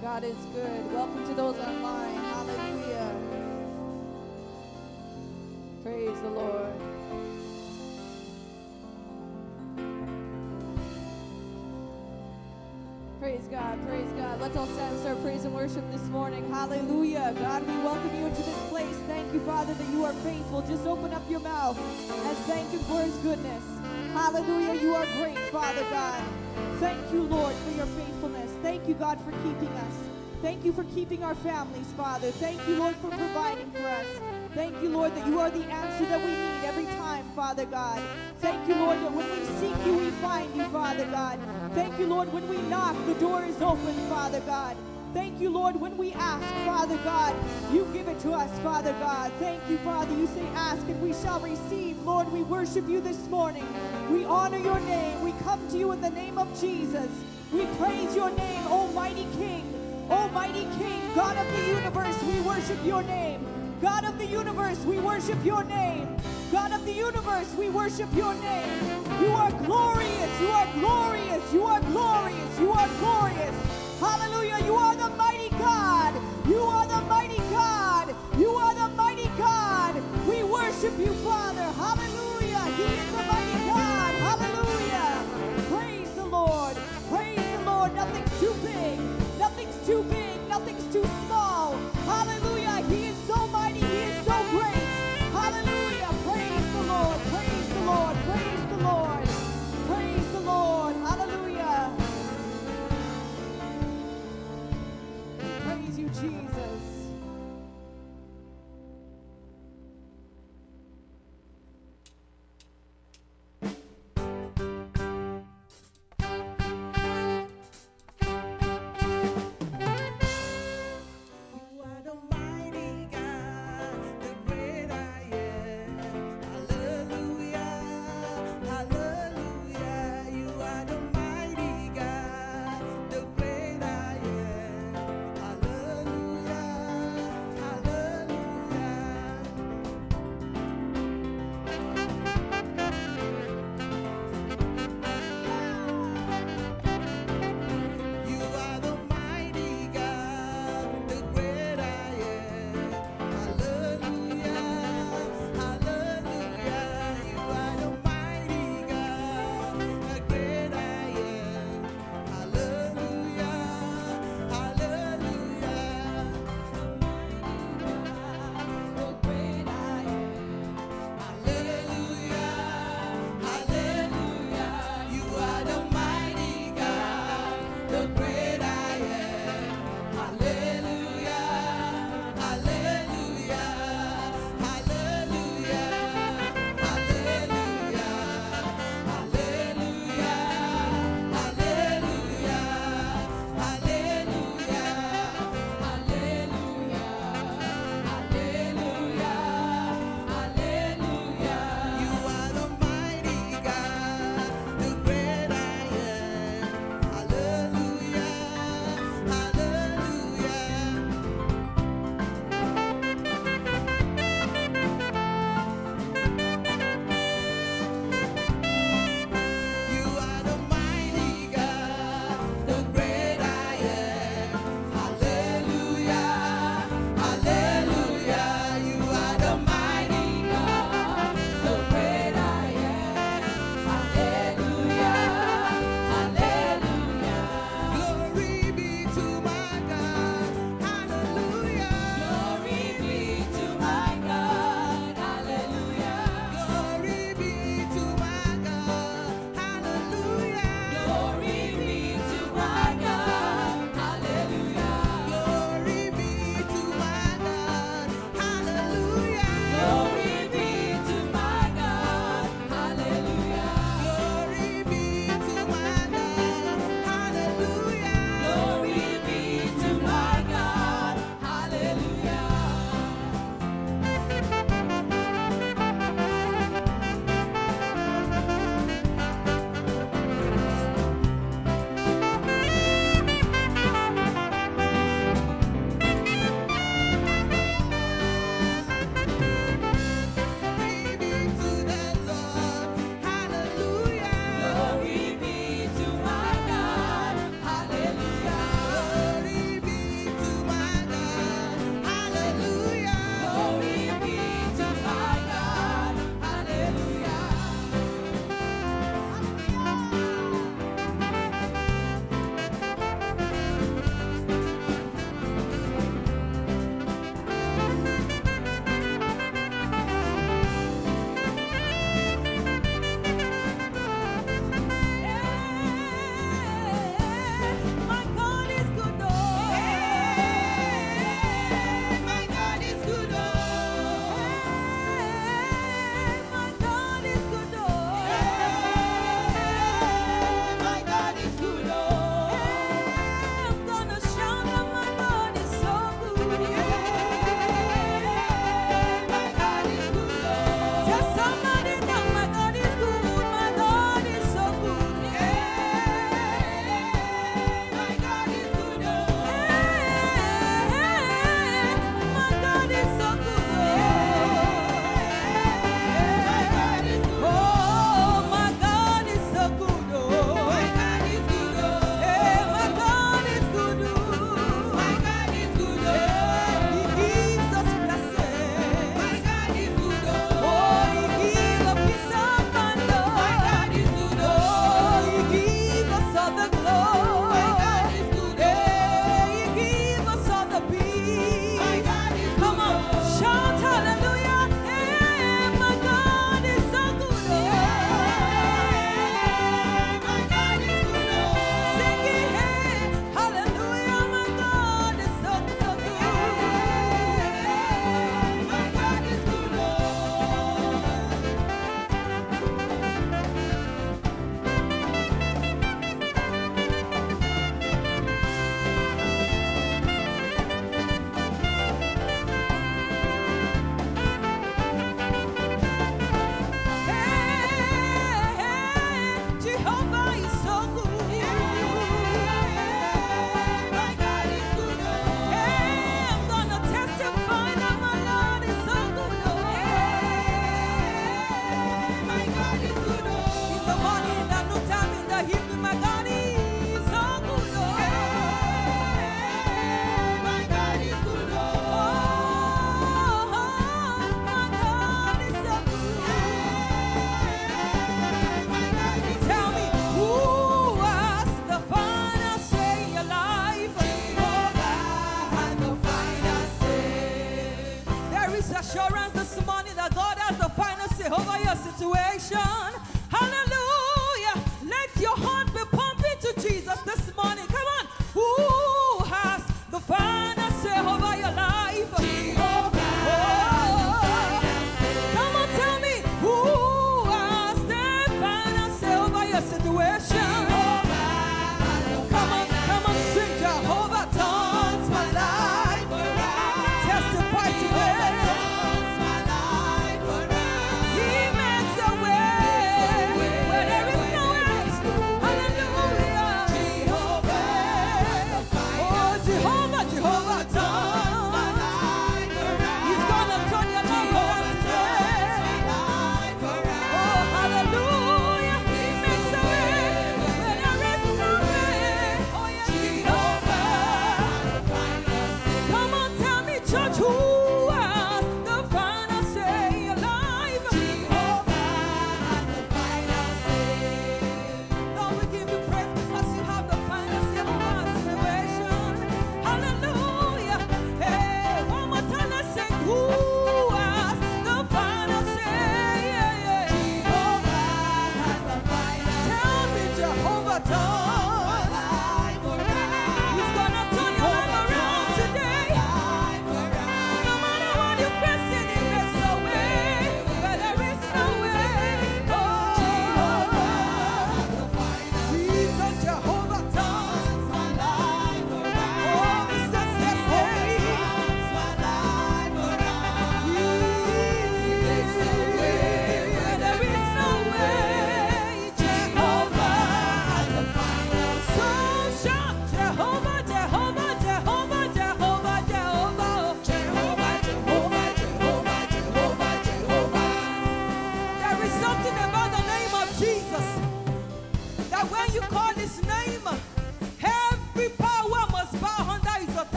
God is good. Welcome to those online. Hallelujah. Praise the Lord. Praise God, praise God. Let's all stand and start praise and worship this morning. Hallelujah. God, we welcome you into this place. Thank you, Father, that you are faithful. Just open up your mouth and thank him for his goodness. Hallelujah. You are great, Father God. Thank you, Lord, for your faithfulness. Thank you, God, for keeping us. Thank you for keeping our families, Father. Thank you, Lord, for providing for us. Thank you, Lord, that you are the answer that we need every time, Father God. Thank you, Lord, that when we seek you, we find you, Father God. Thank you, Lord, when we knock, the door is open, Father God. Thank you, Lord, when we ask, Father God, you give it to us, Father God. Thank you, Father. You say ask and we shall receive. Lord, we worship you this morning. We honor your name. We come to you in the name of Jesus. We praise your name, Almighty King. Almighty King, God of the universe, we worship your name. God of the universe, we worship your name. God of the universe, we worship your name. You are glorious, you are glorious, you are glorious, you are glorious. Hallelujah, you are the mighty God. You are the mighty God. You are the mighty God. We worship you, Father. Hallelujah, he is the mighty God. Hallelujah. Praise the Lord. Praise the Lord. Nothing's too big. Nothing's too big. Nothing's too small. Hallelujah. He is so mighty. He is so great. Hallelujah. Praise the Lord. Praise the Lord. Praise the Lord. Praise the Lord. Hallelujah.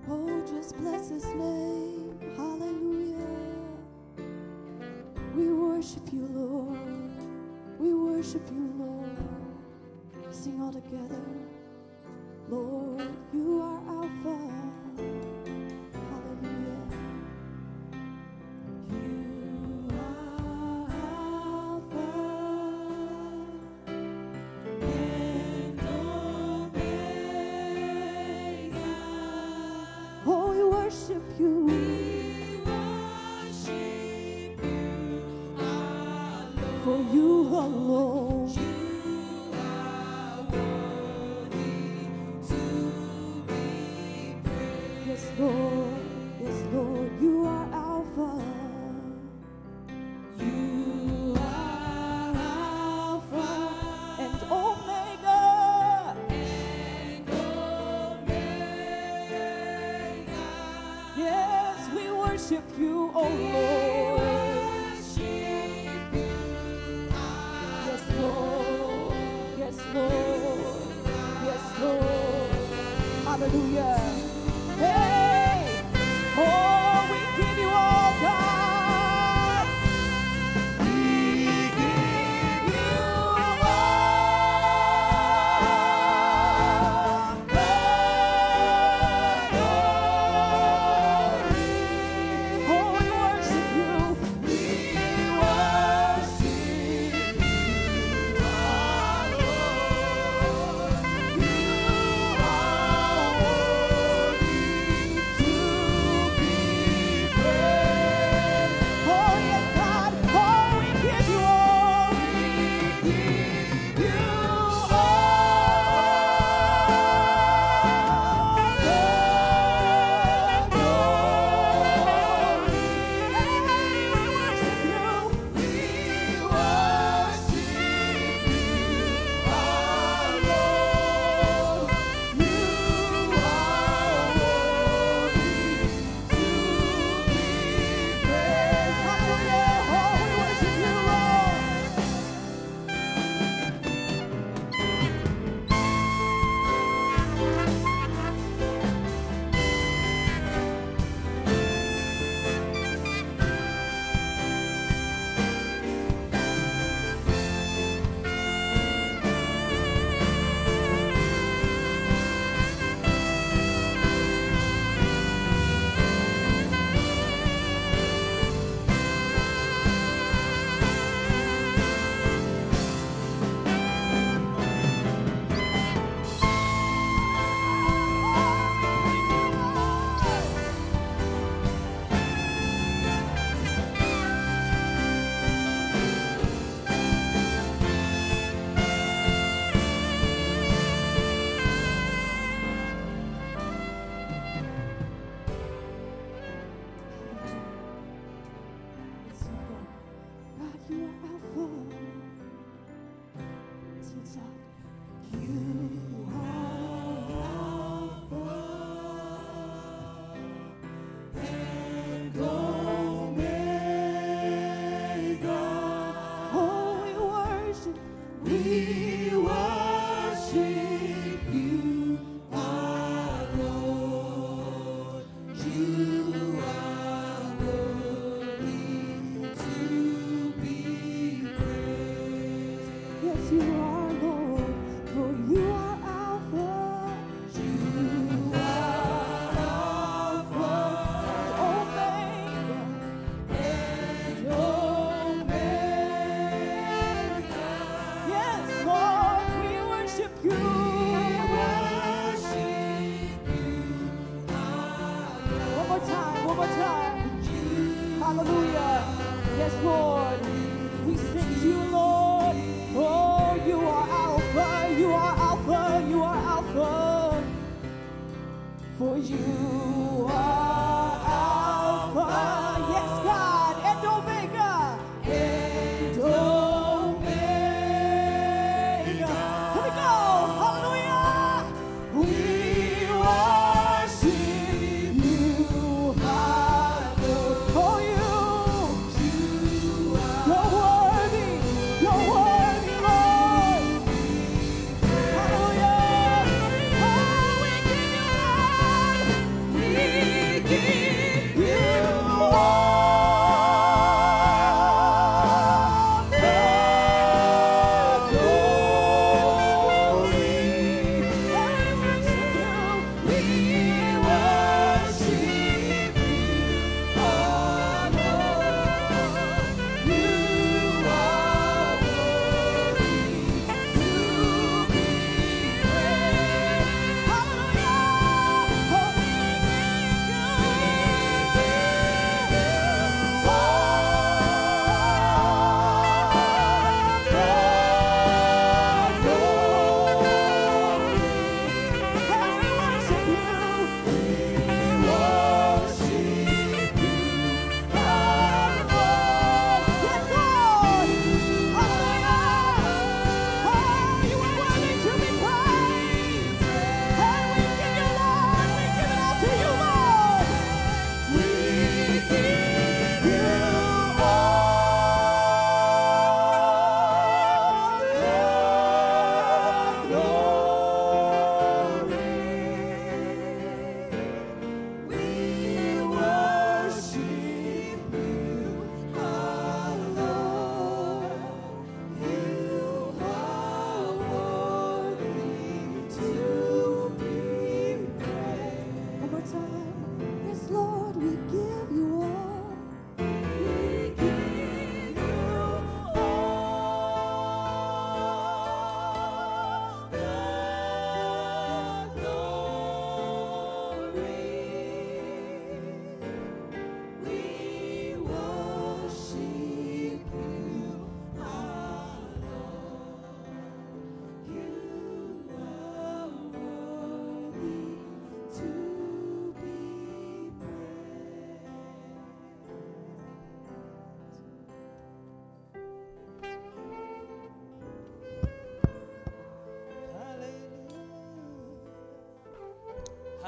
Oh, just bless his name. Hallelujah. We worship you, Lord. We worship you, Lord. Sing all together. Lord, you are Alpha. Hallelujah. You are Alpha and Omega. Oh, we worship you. We worship you, our Lord. For you alone. Yes, Lord, you are Alpha. You are Alpha and Omega. And Omega. Yes, we worship you, oh Lord. Yes, Lord. Yes, Lord. Yes, Lord. Hallelujah. Hey! Oh, we give you all, God. We give you all glory. Oh, we worship you. We worship you, our Lord. You are worthy to be praised. Oh, yes, God. Oh, we give you all. We give you God, you are Alpha. Sing it out. You are Alpha and Omega. Oh, we worship you, our Lord. You are worthy to be praised. Yes, you are, Lord, for you are Alpha. You are Alpha and Omega. Yes, Lord, we worship you. We worship you, our Lord. One more time, one more time. Hallelujah. Yes, Lord. We sing to you, Lord. Oh, you are Alpha, you are Alpha, you are Alpha. For you are Alpha, yes, God, and Omega. And Omega. Here we go. Hallelujah. We worship you, our Lord. For you, you're worthy, Lord. Hallelujah. Oh, we give you all. We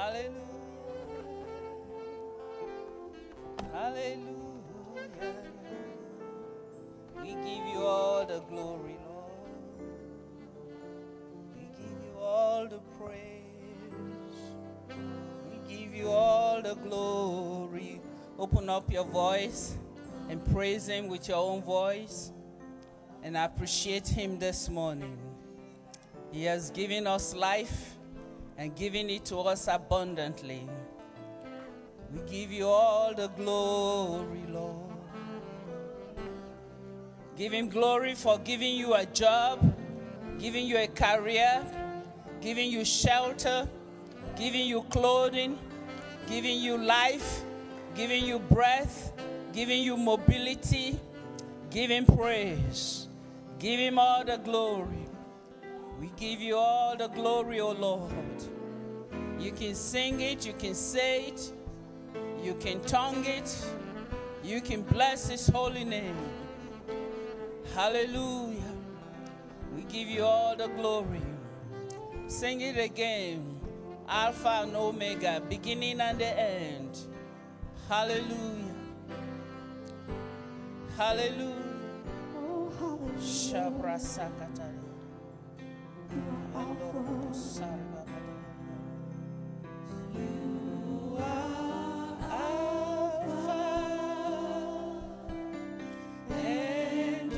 Hallelujah. We give you all the glory, Lord. We give you all the praise. We give you all the glory. Open up your voice and praise him with your own voice and appreciate him this morning. He has given us life and given it to us abundantly. We give you all the glory, Lord. Give him glory for giving you a job, giving you a career, giving you shelter, giving you clothing, giving you life, giving you breath, giving you mobility. Give him praise. Give him all the glory. We give you all the glory, O Lord. You can sing it, you can say it, you can tongue it, you can bless his holy name. Hallelujah. We give you all the glory. Sing it again. Alpha and Omega, beginning and the end. Hallelujah. Hallelujah. Oh, hallelujah. Shabra sakata. You are Alpha and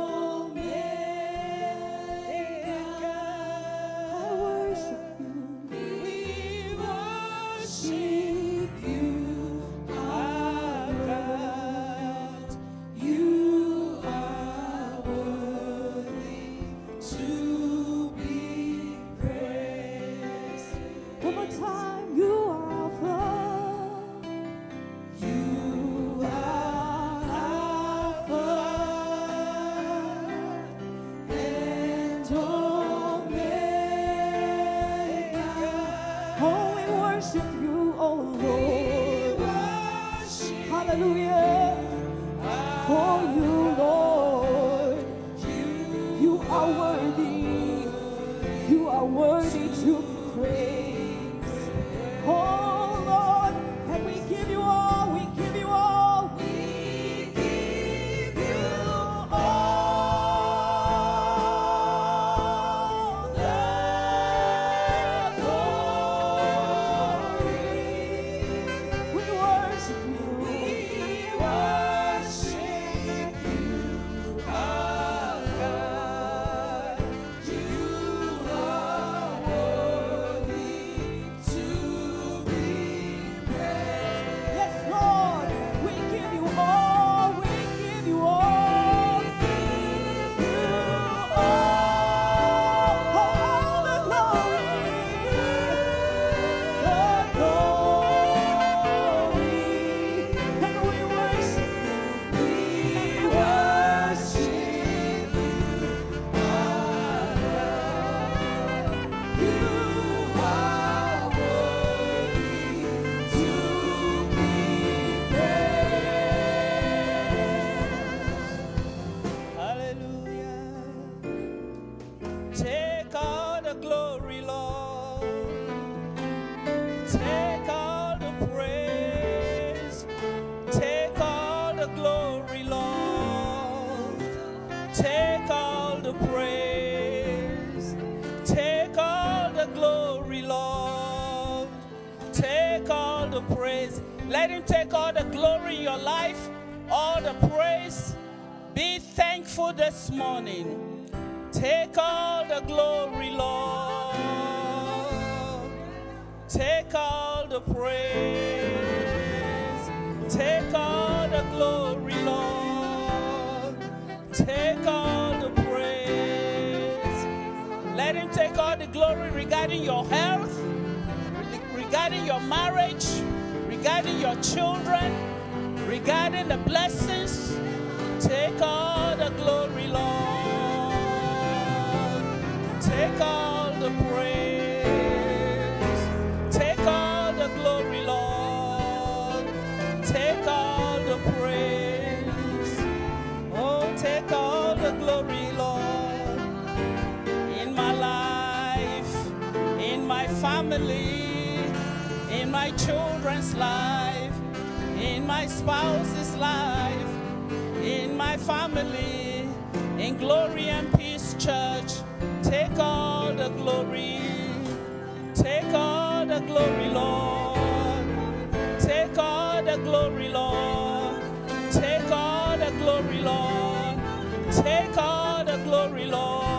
Omega. I worship you. We worship you, our God. You are worthy to be praised. One more time, you are Alpha. You are Alpha and Omega. Oh, we worship you, oh Lord. Worship Hallelujah. For you, Lord. You are worthy. You are worthy to be praised. Oh Lord, and we give you all, we give you all. We give you all the glory. We worship you. We worship you, our God. You are worthy to be praised. Yes, Lord, we give you all, we give you all. All the glory, and we worship you. We worship you, our God. You are worthy to be praised. Hallelujah. Take all the glory, Lord. Take all the praise. Take all the glory, Lord. Take all the praise. Take all the glory, Lord. Take all the praise. Let him take all the glory in your life, all the praise. Be thankful this morning. Take all the glory, Lord. Take all the praise. Take all the glory, Lord. Take all the praise. Let him take all the glory regarding your health, regarding your marriage, regarding your children, regarding the blessings. Take all the glory, Lord. Take all the praise. Take all the glory, Lord. Take all the praise. Oh, take all the glory, Lord. In my life, in my family, children's life, in my spouse's life, in my family, in Glory and Peace Church. Take all the glory. Take all the glory, Lord. Take all the glory, Lord. Take all the glory, Lord. Take all the glory,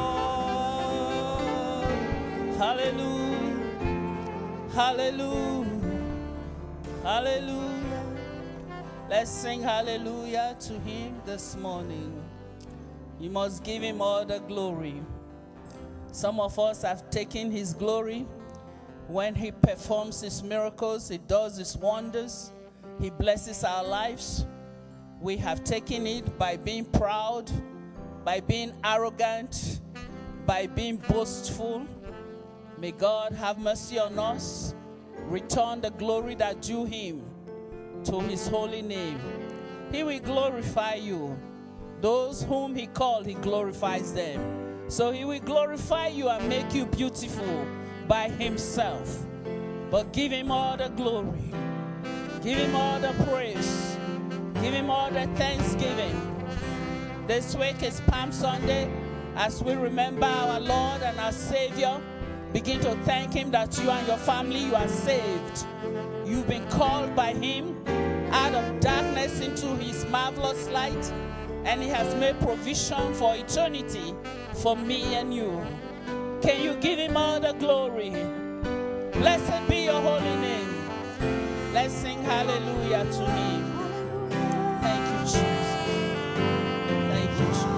Lord. Hallelujah. Hallelujah. Hallelujah. Let's sing hallelujah to him this morning. You must give him all the glory. Some of us have taken his glory when he performs his miracles, he does his wonders, he blesses our lives. We have taken it by being proud, by being arrogant, by being boastful. May God have mercy on us. Return the glory that due him to his holy name. He will glorify you. Those whom he called, he glorifies them. So he will glorify you and make you beautiful by himself. But give him all the glory. Give him all the praise. Give him all the thanksgiving. This week is Palm Sunday. As we remember our Lord and our Savior, begin to thank him that you and your family, you are saved. You've been called by him out of darkness into his marvelous light, and he has made provision for eternity for me and you. Can you give him all the glory? Blessed be your holy name. Let's sing hallelujah to him. Thank you, Jesus. Thank you, Jesus.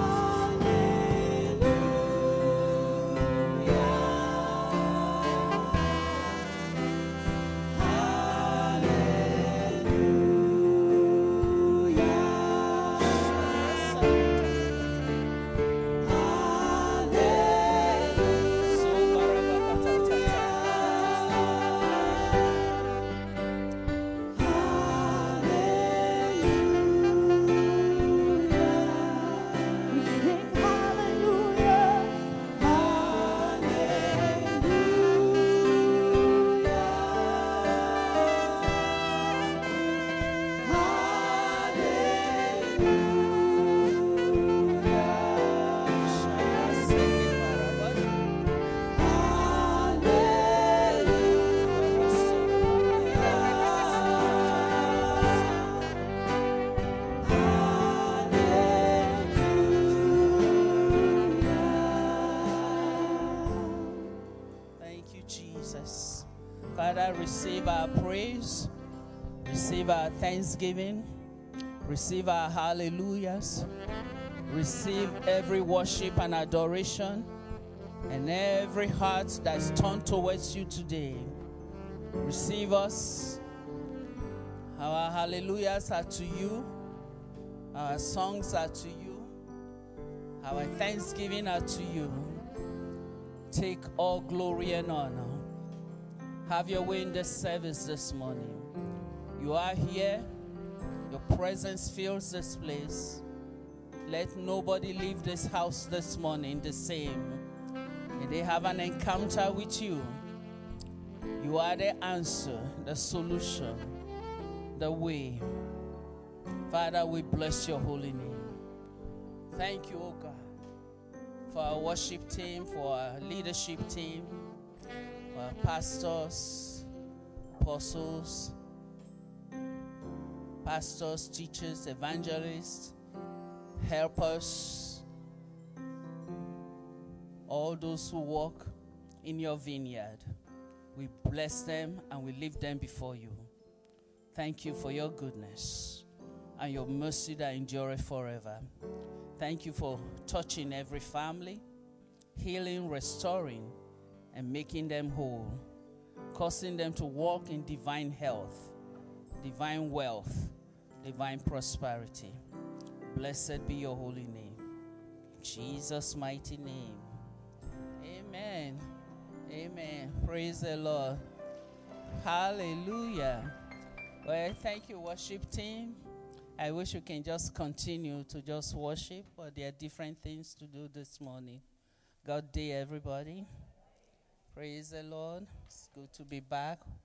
Father, receive our praise, receive our thanksgiving, receive our hallelujahs, receive every worship and adoration, and every heart that's turned towards you today. Receive us. Our hallelujahs are to you, our songs are to you, our thanksgiving are to you. Take all glory and honor. Have your way in this service this morning. You are here. Your presence fills this place. Let nobody leave this house this morning the same. May they have an encounter with you. You are the answer, the solution, the way. Father, we bless your holy name. Thank you, oh God, for our worship team, for our leadership team, for our pastors, apostles, teachers, evangelists, helpers, all those who work in your vineyard. We bless them and we lift them before you. Thank you for your goodness and your mercy that endureth forever. Thank you for touching every family, healing, restoring, and making them whole, causing them to walk in divine health, divine wealth, divine prosperity. Blessed be your holy name. In Jesus' mighty name. Amen. Amen. Praise the Lord. Hallelujah. Well, thank you, worship team. I wish we can just continue to just worship, but there are different things to do this morning. God day, everybody. Praise the Lord. It's good to be back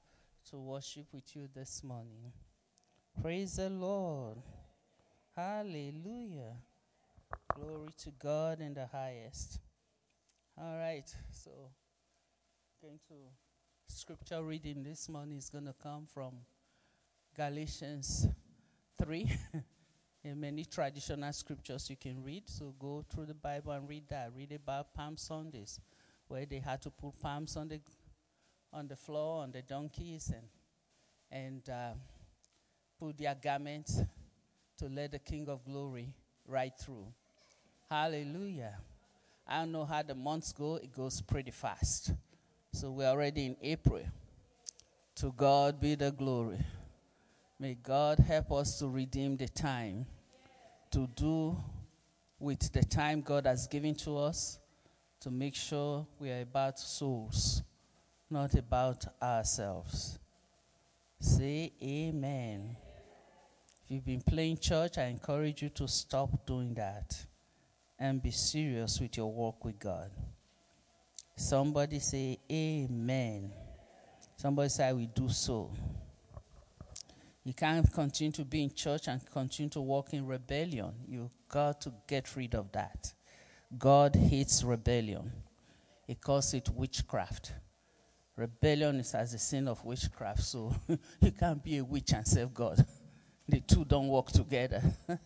to worship with you this morning. Praise the Lord. Hallelujah. Glory to God in the highest. All right, so going to scripture reading this morning is going to come from Galatians 3. There are many traditional scriptures you can read, so go through the Bible and read that. Read about Palm Sundays, where they had to put palms on the floor, on the donkeys, and put their garments to let the King of Glory ride through. Hallelujah. I don't know how the months go. It goes pretty fast. So we're already in April. To God be the glory. May God help us to redeem the time, to do with the time God has given to us, to make sure we are about souls, not about ourselves. Say amen. If you've been playing church, I encourage you to stop doing that and be serious with your walk with God. Somebody say amen. Somebody say I will do so. You can't continue to be in church and continue to walk in rebellion. You've got to get rid of that. God hates rebellion. He calls it witchcraft. Rebellion is as a sin of witchcraft, so you can't be a witch and serve God. The two don't work together.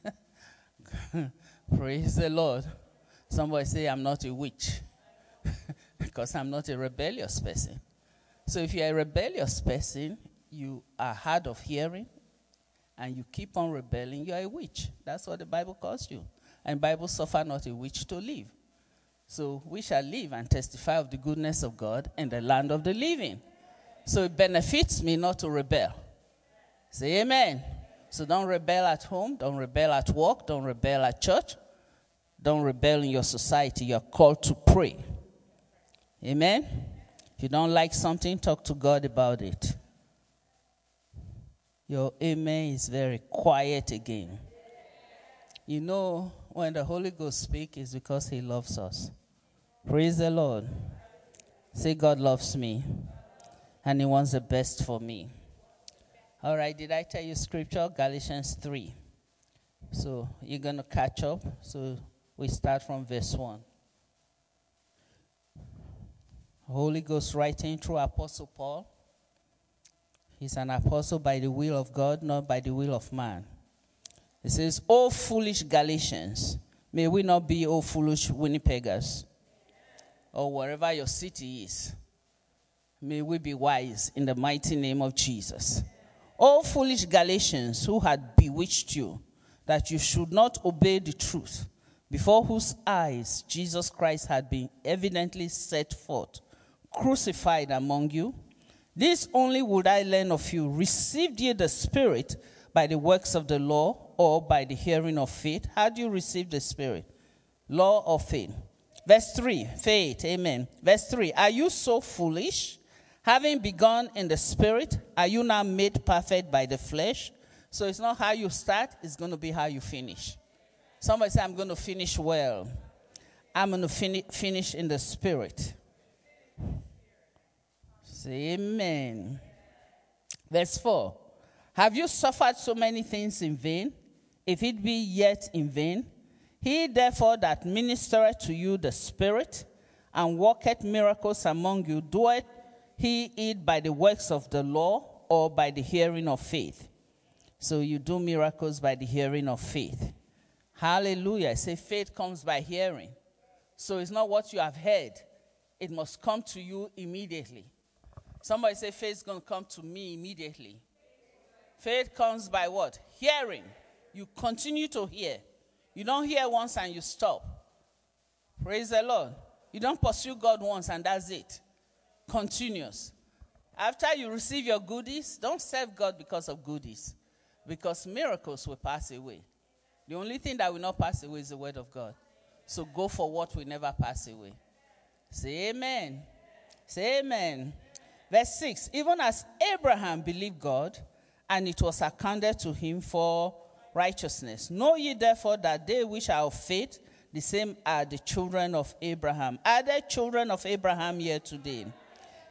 Praise the Lord. Somebody say, I'm not a witch. Because I'm not a rebellious person. So if you're a rebellious person, you are hard of hearing, and you keep on rebelling, you are a witch. That's what the Bible calls you. And Bible suffer not a witch to live. So we shall live and testify of the goodness of God in the land of the living. So it benefits me not to rebel. Say amen. So don't rebel at home, don't rebel at work, don't rebel at church, don't rebel in your society. You're called to pray. Amen. If you don't like something, talk to God about it. Your amen is very quiet again. You know, when the Holy Ghost speaks, it's because he loves us. Praise the Lord. Say, God loves me, and he wants the best for me. All right, did I tell you scripture? Galatians 3. So you're going to catch up. So we start from verse 1. Holy Ghost writing through Apostle Paul. He's an apostle by the will of God, not by the will of man. It says, "O foolish Galatians, may we not be, O foolish Winnipeggers, or wherever your city is. May we be wise in the mighty name of Jesus. O foolish Galatians, who had bewitched you, that you should not obey the truth, before whose eyes Jesus Christ had been evidently set forth, crucified among you. This only would I learn of you. Received ye the Spirit by the works of the law, or by the hearing of faith?" How do you receive the Spirit? Law or faith? Verse 3, faith, amen. Verse 3, "Are you so foolish? Having begun in the Spirit, are you now made perfect by the flesh?" So it's not how you start, it's going to be how you finish. Somebody say, I'm going to finish well. I'm going to finish in the Spirit. Say amen. Verse 4, "Have you suffered so many things in vain? If it be yet in vain, he therefore that ministereth to you the Spirit, and worketh miracles among you, doeth he it by the works of the law, or by the hearing of faith?" So you do miracles by the hearing of faith. Hallelujah. I say faith comes by hearing. So it's not what you have heard. It must come to you immediately. Somebody say faith is going to come to me immediately. Faith comes by what? Hearing. You continue to hear. You don't hear once and you stop. Praise the Lord. You don't pursue God once and that's it. Continuous. After you receive your goodies, don't serve God because of goodies. Because miracles will pass away. The only thing that will not pass away is the word of God. So go for what will never pass away. Say amen. Say amen. Verse 6, "Even as Abraham believed God, and it was accounted to him for righteousness. Know ye therefore that they which are of faith, the same are the children of Abraham." Are there children of Abraham here today?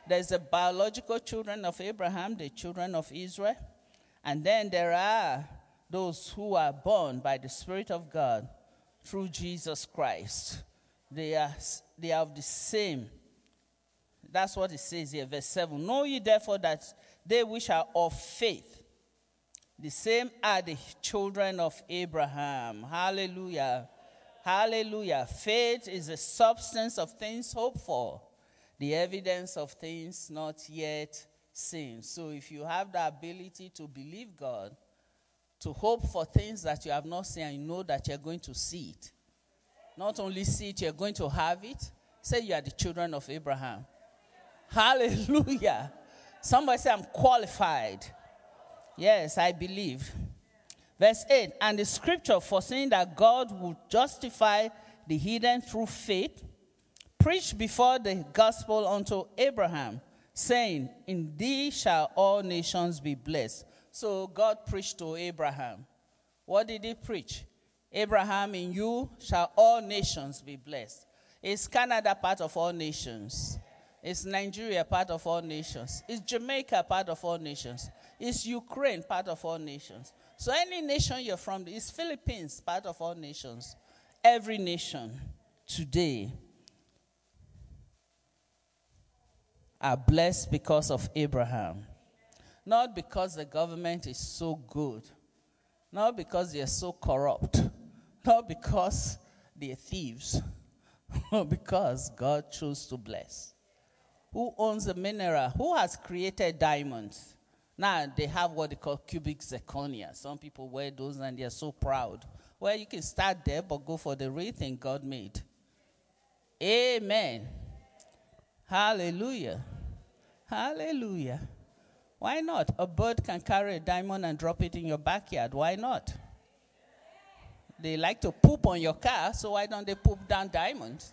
There's the biological children of Abraham, the children of Israel. And then there are those who are born by the Spirit of God through Jesus Christ. They are of the same. That's what it says here, verse 7. Know ye therefore that they which are of faith, the same are the children of Abraham. Hallelujah. Hallelujah. Faith is the substance of things hoped for, the evidence of things not yet seen. So if you have the ability to believe God, to hope for things that you have not seen, and you know that you're going to see it. Not only see it, you're going to have it. Say you are the children of Abraham. Hallelujah. Somebody say, I'm qualified. Yes, I believe. Verse 8, and the scripture foreseeing that God would justify the heathen through faith, preached before the gospel unto Abraham, saying, in thee shall all nations be blessed. So God preached to Abraham. What did he preach? Abraham, in you shall all nations be blessed. Is Canada part of all nations? Is Nigeria part of all nations? Is Jamaica part of all nations? Is Ukraine part of all nations? So any nation you're from, is Philippines part of all nations? Every nation today are blessed because of Abraham. Not because the government is so good. Not because they're so corrupt. Not because they're thieves. But because God chose to bless. Who owns the mineral? Who has created diamonds? Now they have what they call cubic zirconia. Some people wear those and they're so proud. Well, you can start there, but go for the real thing God made. Amen. Hallelujah. Hallelujah. Why not? A bird can carry a diamond and drop it in your backyard. Why not? They like to poop on your car, so why don't they poop down diamonds?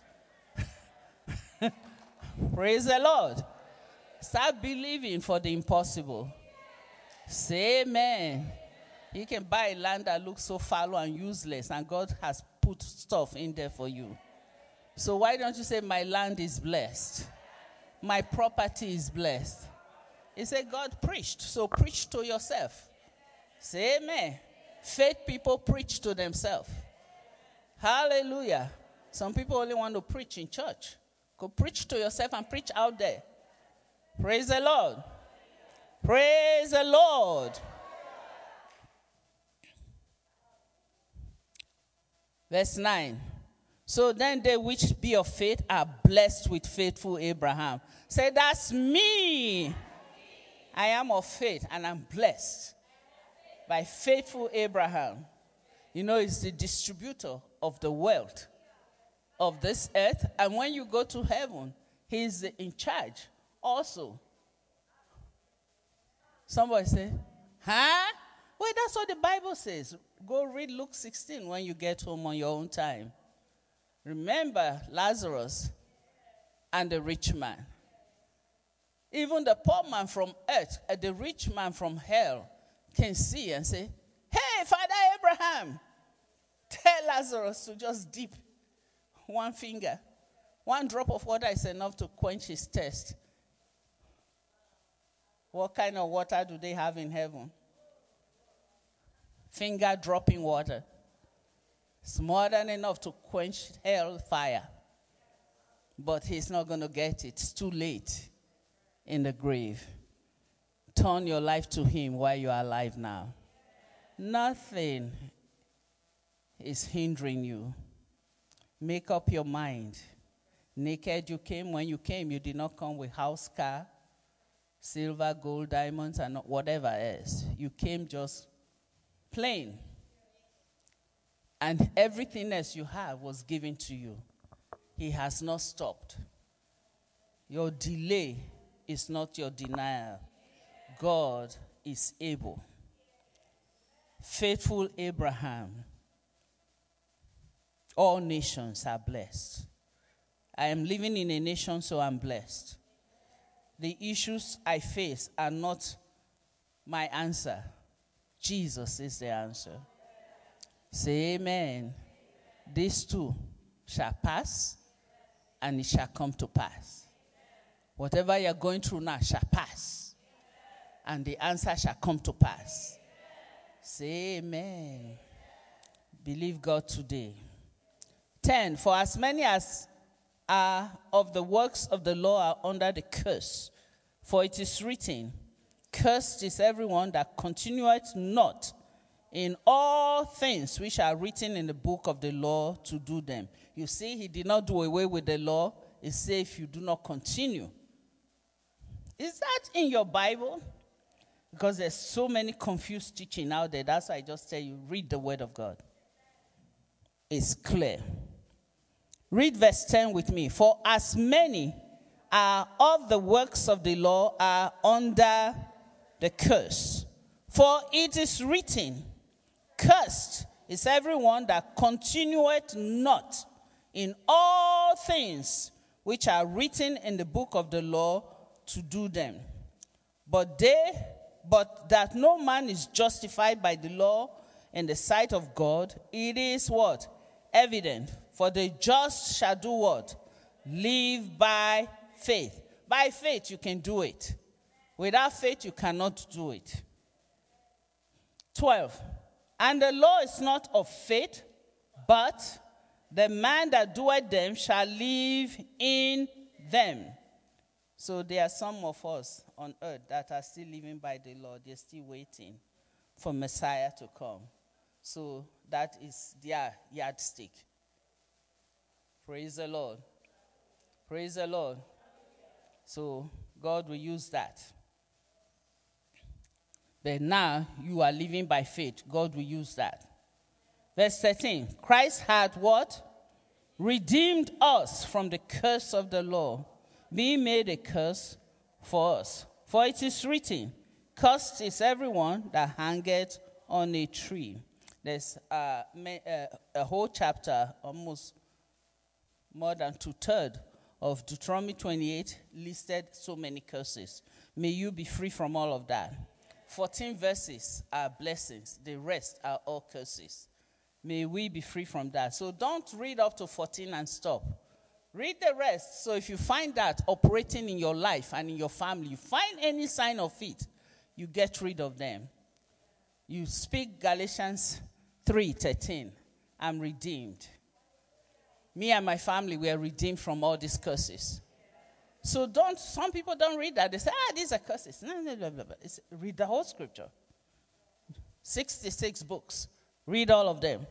Praise the Lord. Start believing for the impossible. Say amen. You can buy a land that looks so fallow and useless, and God has put stuff in there for you. So why don't you say, my land is blessed? My property is blessed. He said, God preached, so preach to yourself. Say amen. Faith people preach to themselves. Hallelujah. Some people only want to preach in church. Go preach to yourself and preach out there. Praise the Lord. Praise the Lord. Verse 9. So then they which be of faith are blessed with faithful Abraham. Say, that's me. I am of faith and I'm blessed by faithful Abraham. You know, he's the distributor of the wealth of this earth. And when you go to heaven, he's in charge also. Somebody say, huh? Wait, that's what the Bible says. Go read Luke 16 when you get home on your own time. Remember Lazarus and the rich man. Even the poor man from earth and the rich man from hell can see and say, hey, Father Abraham, tell Lazarus to just dip one finger. One drop of water is enough to quench his thirst. What kind of water do they have in heaven? Finger dropping water. It's more than enough to quench hell fire. But he's not going to get it. It's too late in the grave. Turn your life to him while you are alive now. Nothing is hindering you. Make up your mind. Naked you came. When you came, you did not come with house, car, silver, gold, diamonds, and whatever else. You came just plain. And everything else you have was given to you. He has not stopped. Your delay is not your denial. God is able. Faithful Abraham. All nations are blessed. I am living in a nation, so I'm blessed. The issues I face are not my answer. Jesus is the answer. Say amen. These two shall pass, and it shall come to pass. Whatever you're going through now shall pass. And the answer shall come to pass. Say amen. Believe God today. 10. For as many as are of the works of the law are under the curse. For it is written, cursed is everyone that continueth not in all things which are written in the book of the law to do them. You see, he did not do away with the law. He said, if you do not continue. Is that in your Bible? Because there's so many confused teaching out there. That's why I just tell you, read the word of God. It's clear. Read verse 10 with me. For as many are of the works of the law are under the curse. For it is written, cursed is everyone that continueth not in all things which are written in the book of the law to do them. But that no man is justified by the law in the sight of God, it is what? Evident. For the just shall do what? Live by faith. By faith you can do it. Without faith you cannot do it. 12. And the law is not of faith, but the man that doeth them shall live in them. So there are some of us on earth that are still living by the law. They're still waiting for Messiah to come. So that is their yardstick. Praise the Lord. Praise the Lord. So God will use that. But now you are living by faith. God will use that. Verse 13. Christ had what? Redeemed us from the curse of the law, being made a curse for us. For it is written, cursed is everyone that hangeth on a tree. There's a whole chapter, almost more than 2/3 of Deuteronomy 28 listed so many curses. May you be free from all of that. 14 verses are blessings. The rest are all curses. May we be free from that. So don't read up to 14 and stop. Read the rest. So if you find that operating in your life and in your family, you find any sign of it, you get rid of them. You speak Galatians 3:13. I'm redeemed. Me and my family, we are redeemed from all these curses. So some people don't read that. They say, these are curses. No. Read the whole scripture. 66 books. Read all of them.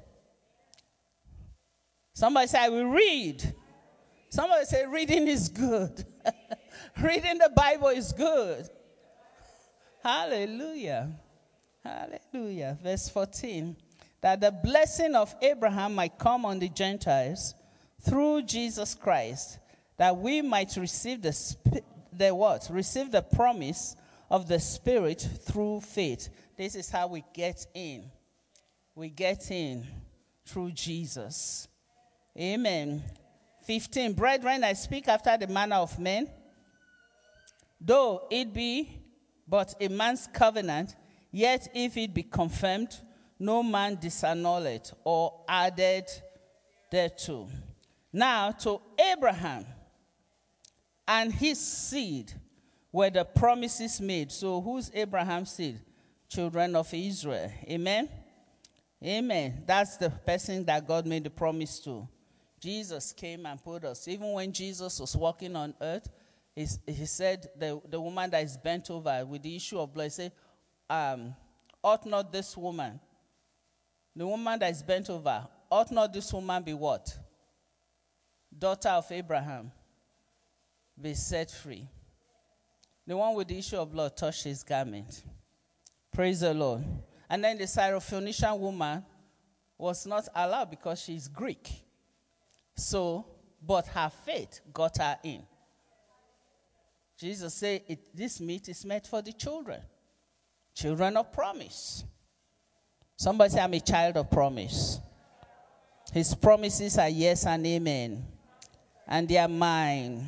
Somebody say, I will read. Somebody say, reading is good. Reading the Bible is good. Hallelujah. Hallelujah. Verse 14. That the blessing of Abraham might come on the Gentiles through Jesus Christ, that we might receive receive the promise of the Spirit through faith. This is how we get in. We get in through Jesus. Amen. 15. Brethren, I speak after the manner of men, though it be but a man's covenant, yet if it be confirmed, no man disannulled it or added thereto. Now to Abraham and his seed were the promises made. So who's Abraham's seed? Children of Israel. Amen? Amen. That's the person that God made the promise to. Jesus came and put us. Even when Jesus was walking on earth, he said, the woman that is bent over with the issue of blood, he said, ought not this woman, the woman that is bent over, ought not this woman be what? Daughter of Abraham, be set free. The one with the issue of blood touched his garment. Praise the Lord. And then the Syrophoenician woman was not allowed because she's Greek. So, but her faith got her in. Jesus said, this meat is meant for the children. Children of promise. Somebody say, I'm a child of promise. His promises are yes and amen. And they are mine.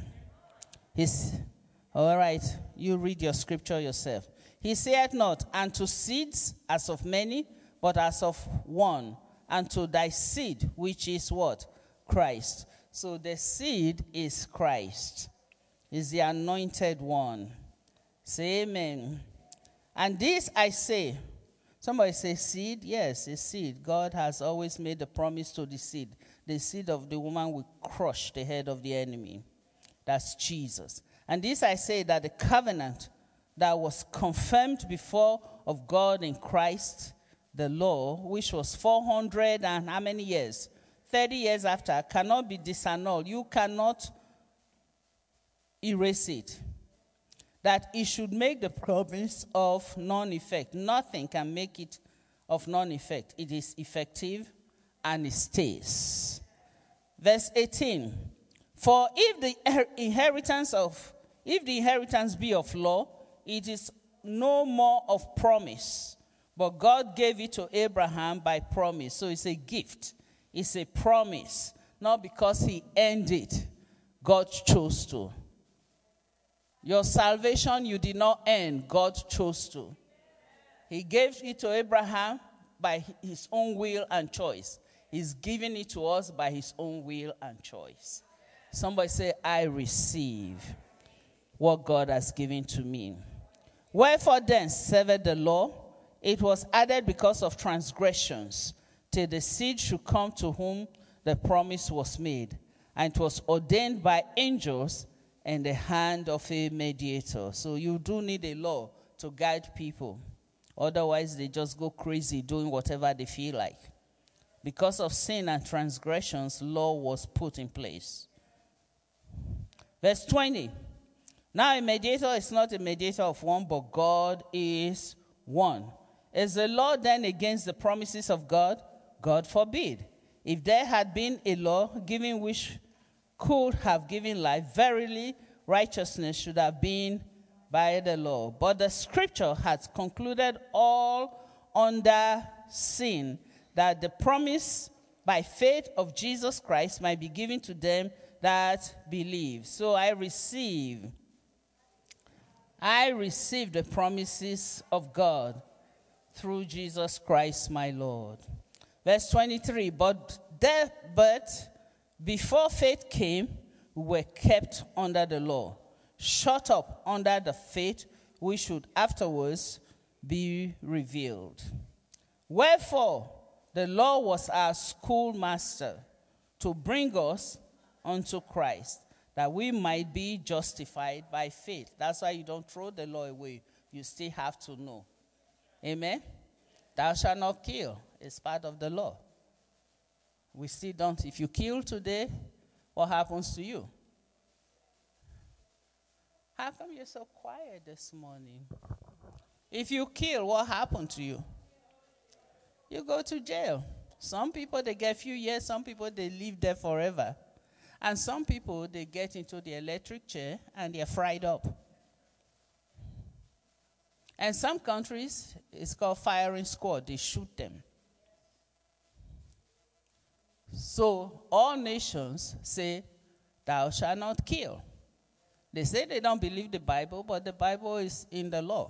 All right, you read your scripture yourself. He said not, and to seeds as of many, but as of one, and to thy seed, which is what? Christ. So the seed is Christ. He's the anointed one. Say amen. And this I say. Somebody say seed. Yes, a seed. God has always made a promise to the seed. The seed of the woman will crush the head of the enemy. That's Jesus. And this I say, that the covenant that was confirmed before of God in Christ, the law, which was 400 and how many years? 30 years after, cannot be disannulled. You cannot erase it. That it should make the promise of non-effect. Nothing can make it of non-effect. It is effective and it stays. Verse 18. For if the inheritance be of law, it is no more of promise. But God gave it to Abraham by promise. So it's a gift. It's a promise. Not because he earned it. God chose to. Your salvation you did not earn. God chose to. He gave it to Abraham by his own will and choice. He's giving it to us by his own will and choice. Somebody say, I receive what God has given to me. Wherefore then severed the law? It was added because of transgressions, till the seed should come to whom the promise was made. And it was ordained by angels in the hand of a mediator. So you do need a law to guide people. Otherwise, they just go crazy doing whatever they feel like. Because of sin and transgressions, law was put in place. Verse 20. Now a mediator is not a mediator of one, but God is one. Is the law then against the promises of God? God forbid. If there had been a law given which could have given life, verily righteousness should have been by the law. But the scripture has concluded all under sin, that the promise by faith of Jesus Christ might be given to them that believe. So I receive the promises of God through Jesus Christ my Lord. Verse 23, but before faith came, we were kept under the law, shut up under the faith which should afterwards be revealed. Wherefore, the law was our schoolmaster to bring us unto Christ, that we might be justified by faith. That's why you don't throw the law away. You still have to know. Amen? Thou shalt not kill. It's part of the law. We still don't. If you kill today, what happens to you? How come you're so quiet this morning? If you kill, what happened to you? You go to jail. Some people, they get a few years. Some people, they live there forever. And some people, they get into the electric chair and they're fried up. And some countries, it's called firing squad. They shoot them. So all nations say, thou shalt not kill. They say they don't believe the Bible, but the Bible is in the law.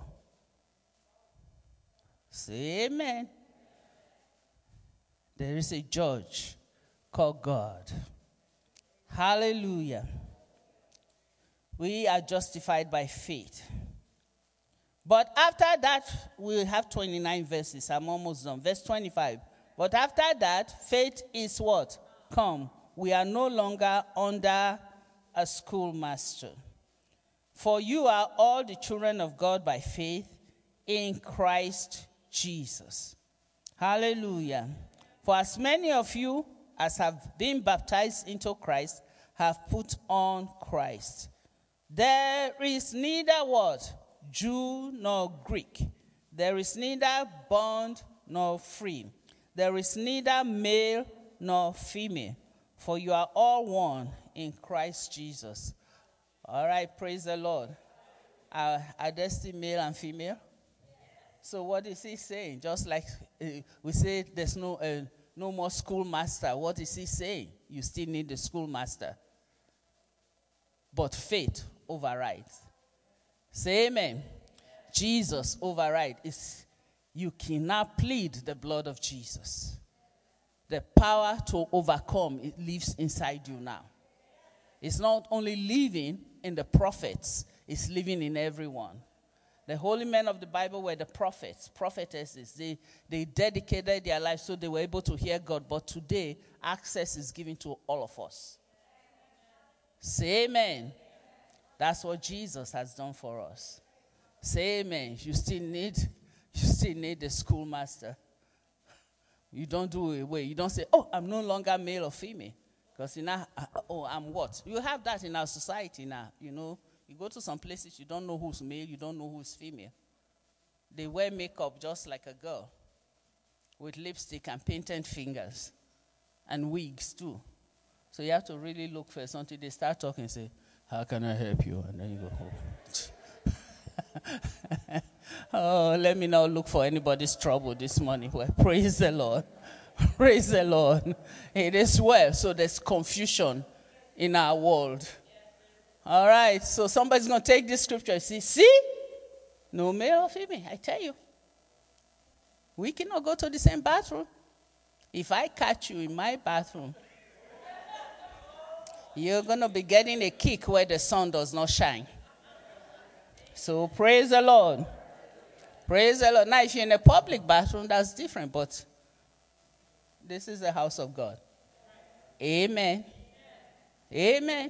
Say amen. There is a judge called God. Hallelujah. We are justified by faith. But after that, we have 29 verses. I'm almost done. Verse 25. But after that, faith is what? Come. We are no longer under a schoolmaster. For you are all the children of God by faith in Christ Jesus. Hallelujah. For as many of you as have been baptized into Christ have put on Christ. There is neither what? Jew nor Greek. There is neither bond nor free. There is neither male nor female. For you are all one in Christ Jesus. All right, praise the Lord. Are there still male and female? So what is he saying? Just like we say there's no more schoolmaster. What is he saying? You still need the schoolmaster. But faith overrides. Say amen. Jesus overrides. You cannot plead the blood of Jesus. The power to overcome, it lives inside you now. It's not only living in the prophets is living in everyone. The holy men of the Bible were the prophets, prophetesses. They dedicated their lives so they were able to hear God. But today, access is given to all of us. Say amen. That's what Jesus has done for us. Say amen. You still need the schoolmaster. You don't do it away. You don't say, oh, I'm no longer male or female. Because I'm what? You have that in our society now, you know. You go to some places, you don't know who's male, you don't know who's female. They wear makeup just like a girl, with lipstick and painted fingers, and wigs too. So you have to really look first until they start talking and say, how can I help you? And then you go, oh, let me not look for anybody's trouble this morning. Well, praise the Lord. Praise the Lord. It is well. So there's confusion in our world. All right, so somebody's going to take this scripture. See? No male or female, I tell you. We cannot go to the same bathroom. If I catch you in my bathroom, you're going to be getting a kick where the sun does not shine. So praise the Lord. Praise the Lord. Now, if you're in a public bathroom, that's different, but this is the house of God. Amen. Amen.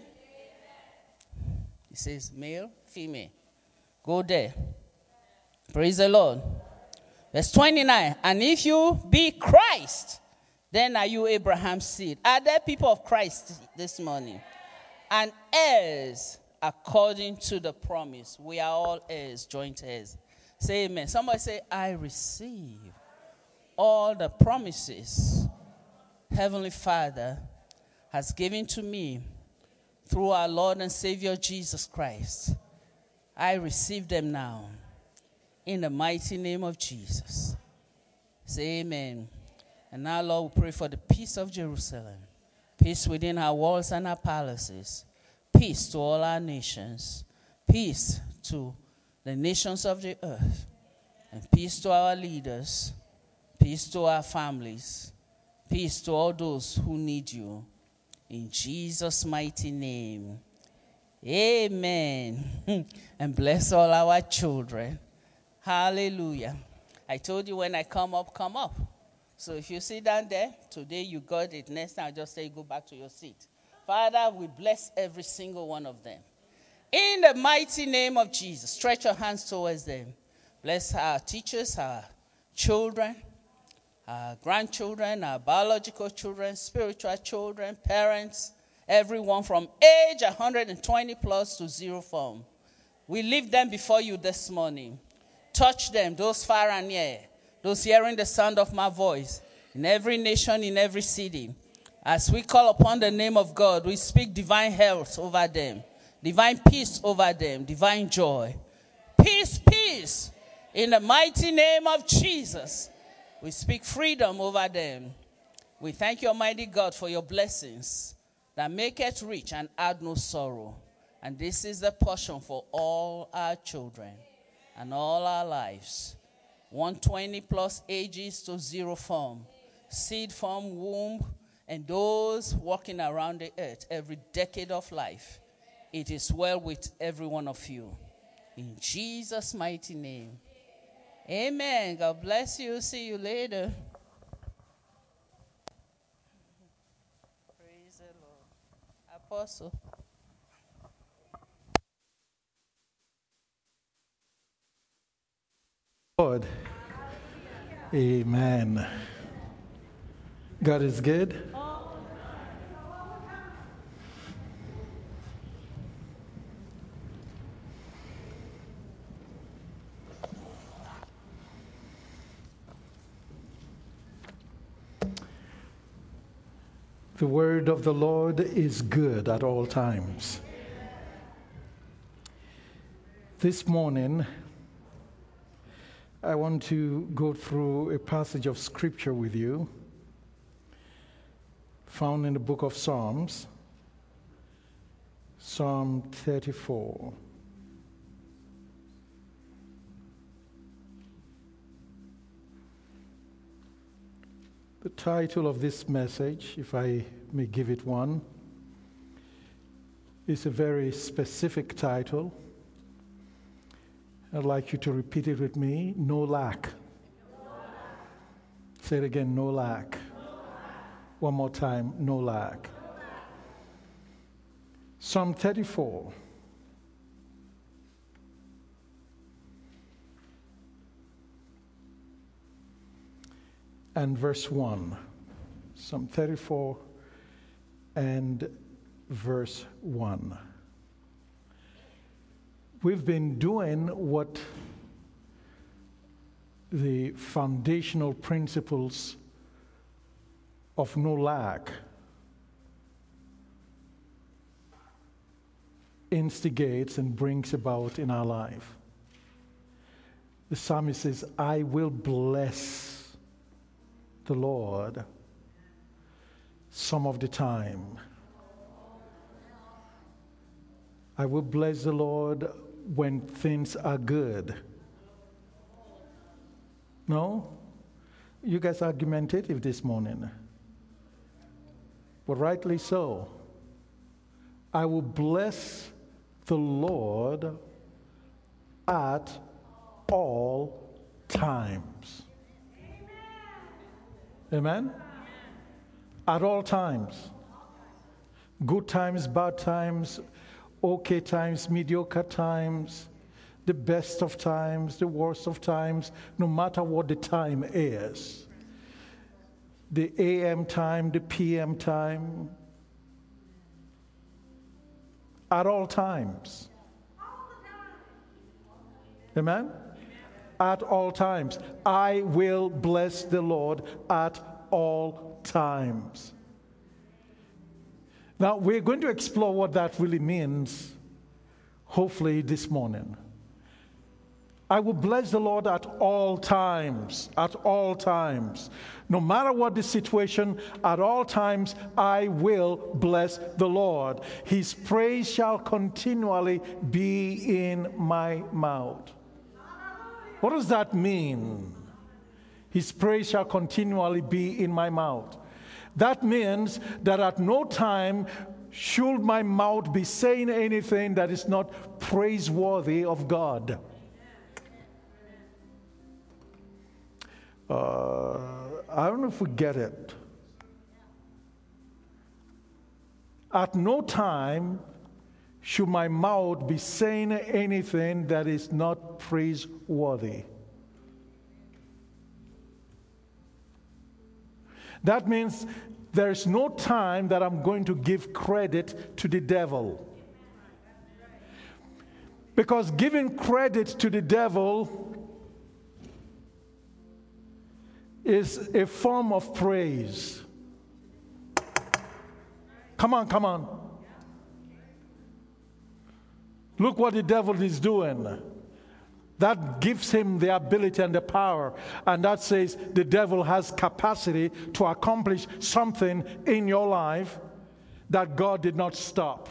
It says male, female. Go there. Praise the Lord. Verse 29. And if you be Christ, then are you Abraham's seed. Are there people of Christ this morning? And heirs according to the promise. We are all heirs, joint heirs. Say amen. Somebody say, I receive all the promises Heavenly Father has given to me through our Lord and Savior Jesus Christ. I receive them now in the mighty name of Jesus. Say amen. And now, Lord, we pray for the peace of Jerusalem, peace within our walls and our palaces, peace to all our nations, peace to the nations of the earth, and peace to our leaders, peace to our families, peace to all those who need you. In Jesus' mighty name. Amen. And bless all our children. Hallelujah. I told you when I come up, come up. So if you sit down there, today you got it. Next time, I'll just say go back to your seat. Father, we bless every single one of them. In the mighty name of Jesus, stretch your hands towards them. Bless our teachers, our children, our grandchildren, our biological children, spiritual children, parents, everyone from age 120 plus to zero form. We leave them before you this morning. Touch them, those far and near, those hearing the sound of my voice, in every nation, in every city. As we call upon the name of God, we speak divine health over them, divine peace over them, divine joy. Peace, peace, in the mighty name of Jesus. We speak freedom over them. We thank you, Almighty God, for your blessings that make it rich and add no sorrow. And this is the portion for all our children and all our lives. 120 plus ages to zero form, seed form, womb, and those walking around the earth every decade of life. It is well with every one of you. In Jesus' mighty name. Amen. God bless you. See you later. Praise the Lord. Apostle. Lord. Amen. God is good. The word of the Lord is good at all times. This morning, I want to go through a passage of scripture with you, found in the book of Psalms, Psalm 34. The title of this message, if I may give it one, is a very specific title. I'd like you to repeat it with me. No lack. Say it again, no lack. One more time, no lack. Psalm 34. And verse 1. Psalm 34 and verse 1. We've been doing what the foundational principles of no lack instigates and brings about in our life. The psalmist says, I will bless the Lord some of the time. I will bless the Lord when things are good. No? You guys are argumentative this morning. But rightly so. I will bless the Lord at all times. Amen? At all times. Good times, bad times, okay times, mediocre times, the best of times, the worst of times, no matter what the time is. The AM time, the PM time. At all times. Amen? At all times. I will bless the Lord at all times. Now, we're going to explore what that really means, hopefully this morning. I will bless the Lord at all times. At all times. No matter what the situation, at all times I will bless the Lord. His praise shall continually be in my mouth. What does that mean? His praise shall continually be in my mouth. That means that at no time should my mouth be saying anything that is not praiseworthy of God. I don't know if we get it. At no time should my mouth be saying anything that is not praiseworthy. That means there's no time that I'm going to give credit to the devil. Because giving credit to the devil is a form of praise. Come on, come on. Look what the devil is doing. That gives him the ability and the power. And that says the devil has capacity to accomplish something in your life that God did not stop.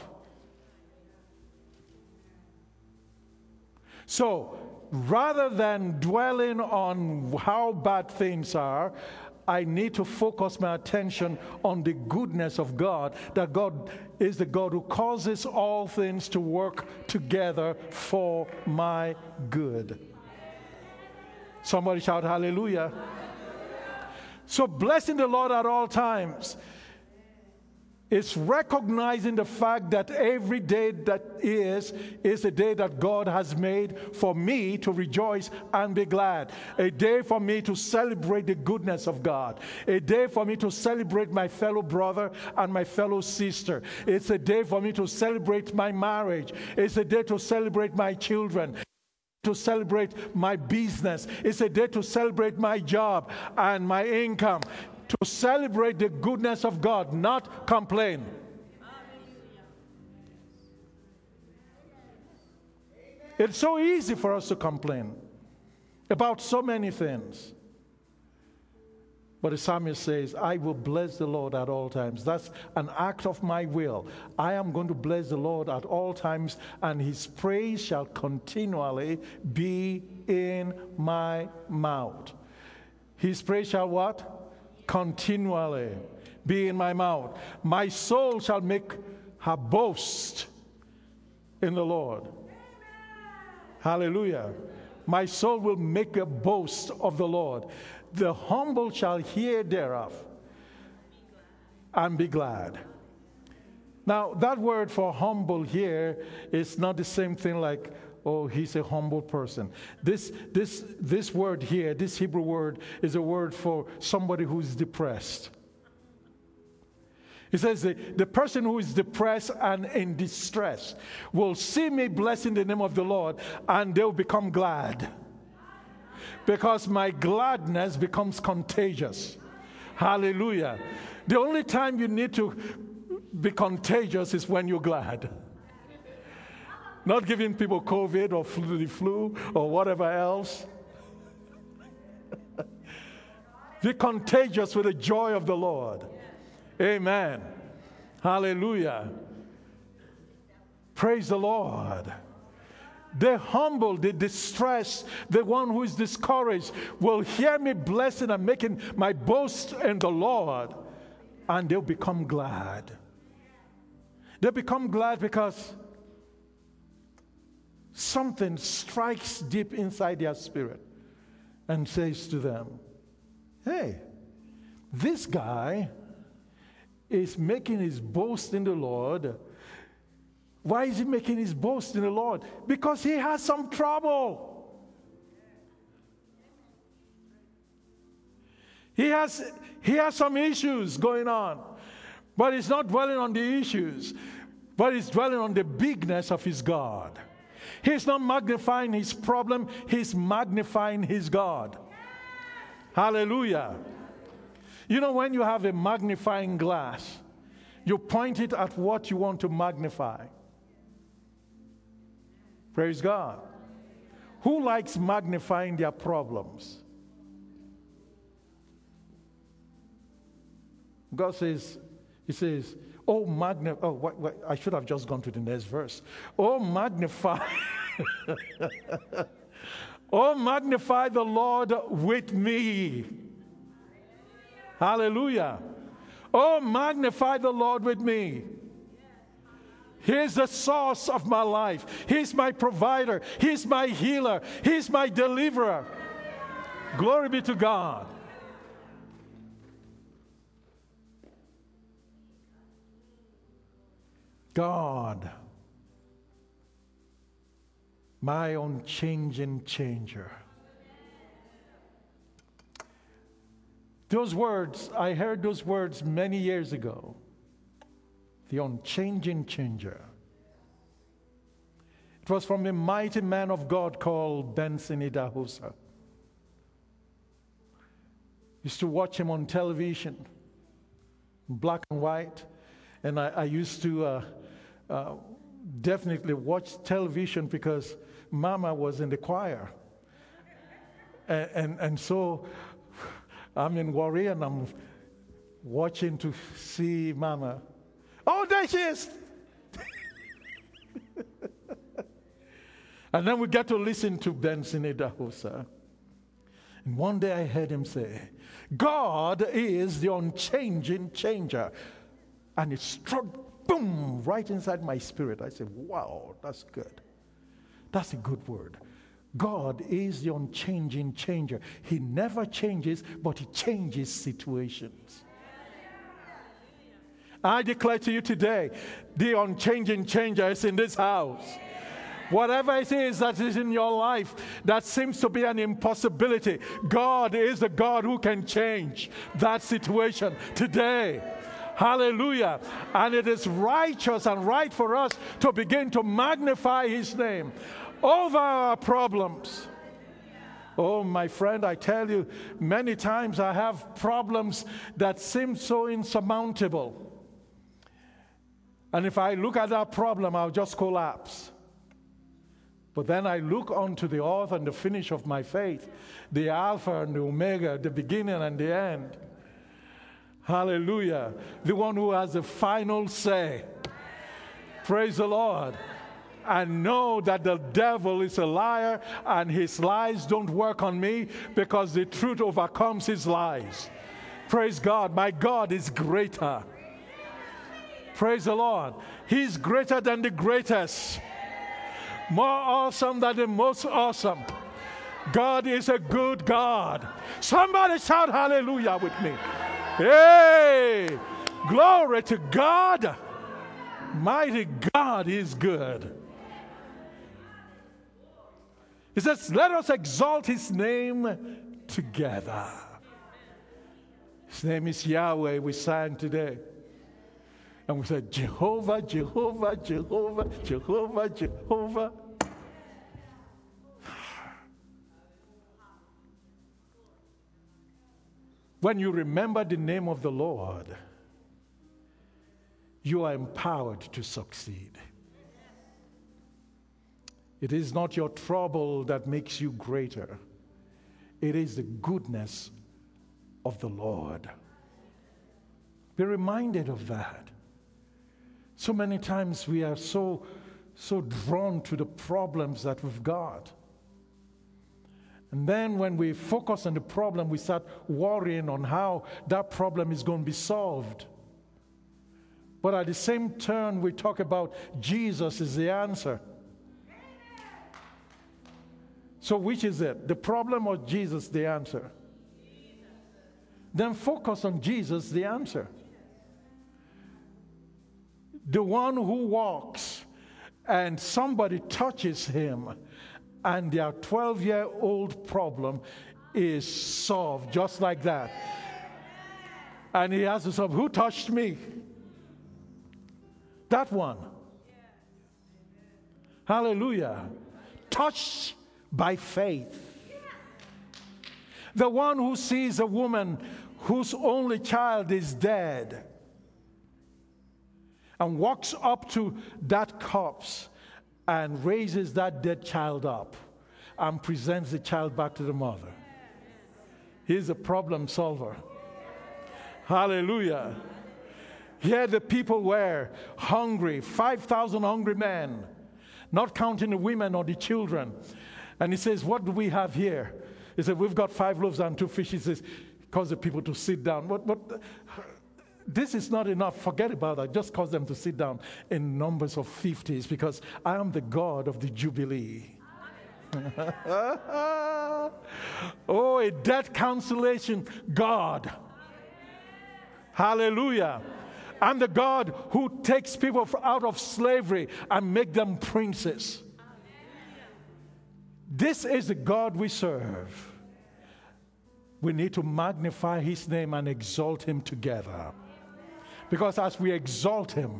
So, rather than dwelling on how bad things are, I need to focus my attention on the goodness of God, that God is the God who causes all things to work together for my good. Somebody shout hallelujah. So blessing the Lord at all times is recognizing the fact that every day that is a day that God has made for me to rejoice and be glad. A day for me to celebrate the goodness of God. A day for me to celebrate my fellow brother and my fellow sister. It's a day for me to celebrate my marriage. It's a day to celebrate my children. To celebrate my business. It's a day to celebrate my job and my income. To celebrate the goodness of God, not complain. It's so easy for us to complain about so many things. But the psalmist says, I will bless the Lord at all times. That's an act of my will. I am going to bless the Lord at all times, and his praise shall continually be in my mouth. His praise shall what? Continually be in my mouth. My soul shall make her boast in the Lord. Hallelujah. My soul will make a boast of the Lord. The humble shall hear thereof and be glad. Now, that word for humble here is not the same thing like, oh, he's a humble person. This word here, this Hebrew word, is a word for somebody who's depressed. He says the person who is depressed and in distress will see me blessing the name of the Lord, and they'll become glad. Because my gladness becomes contagious. Hallelujah. The only time you need to be contagious is when you're glad. Not giving people COVID or the flu or whatever else. Be contagious with the joy of the Lord. Amen. Hallelujah. Praise the Lord. The humble, the distressed, the one who is discouraged will hear me blessing and making my boast in the Lord, and they'll become glad. They become glad because something strikes deep inside their spirit and says to them, hey, this guy is making his boast in the Lord. Why is he making his boast in the Lord? Because he has some trouble. He has some issues going on. But he's not dwelling on the issues, but he's dwelling on the bigness of his God. He's not magnifying his problem, he's magnifying his God. Hallelujah. You know, when you have a magnifying glass, you point it at what you want to magnify. Praise God. Who likes magnifying their problems? God says, He says, I should have just gone to the next verse. Oh, magnify. Oh, magnify the Lord with me. Hallelujah. Oh, magnify the Lord with me. He's the source of my life. He's my provider. He's my healer. He's my deliverer. Glory be to God. God, my unchanging changer. Those words, I heard those words many years ago. The unchanging changer. It was from a mighty man of God called Benson Idahosa. Used to watch him on television, black and white, and I used to definitely watch television because Mama was in the choir, and so I'm in Warri and I'm watching to see Mama. Oh, there she is! And then we get to listen to Benson Idahosa. And one day I heard him say, God is the unchanging changer. And it struck, boom, right inside my spirit. I said, wow, that's good. That's a good word. God is the unchanging changer. He never changes, but he changes situations. I declare to you today, the unchanging changer is in this house. Whatever it is that is in your life that seems to be an impossibility, God is the God who can change that situation today. Hallelujah. And it is righteous and right for us to begin to magnify his name over our problems. Oh, my friend, I tell you, many times I have problems that seem so insurmountable. And if I look at that problem, I'll just collapse. But then I look onto the author and the finish of my faith, the Alpha and the Omega, the beginning and the end. Hallelujah. The one who has the final say. Praise the Lord. And know that the devil is a liar and his lies don't work on me because the truth overcomes his lies. Praise God. My God is greater. Praise the Lord. He's greater than the greatest. More awesome than the most awesome. God is a good God. Somebody shout hallelujah with me. Hey, glory to God. Mighty God is good. He says, let us exalt his name together. His name is Yahweh. We sang today. And we said, Jehovah, Jehovah, Jehovah, Jehovah, Jehovah. When you remember the name of the Lord, you are empowered to succeed. It is not your trouble that makes you greater. It is the goodness of the Lord. Be reminded of that. So many times we are so drawn to the problems that we've got. And then when we focus on the problem, we start worrying on how that problem is going to be solved. But at the same turn, we talk about Jesus is the answer. So which is it? The problem or Jesus the answer? Then focus on Jesus the answer. The one who walks and somebody touches him and their 12-year-old problem is solved just like that. And he asks himself, who touched me? That one. Hallelujah. Touched by faith. The one who sees a woman whose only child is dead and walks up to that corpse and raises that dead child up and presents the child back to the mother. He's a problem solver. Hallelujah. Here the people were hungry, 5,000 hungry men, not counting the women or the children. And he says, what do we have here? He said, we've got 5 loaves and 2 fishes. He says, cause the people to sit down. But this is not enough. Forget about that. Just cause them to sit down in numbers of 50s because I am the God of the Jubilee. Oh, a debt cancellation God. Hallelujah. I'm the God who takes people out of slavery and make them princes. This is the God we serve. We need to magnify his name and exalt him together. Because as we exalt him,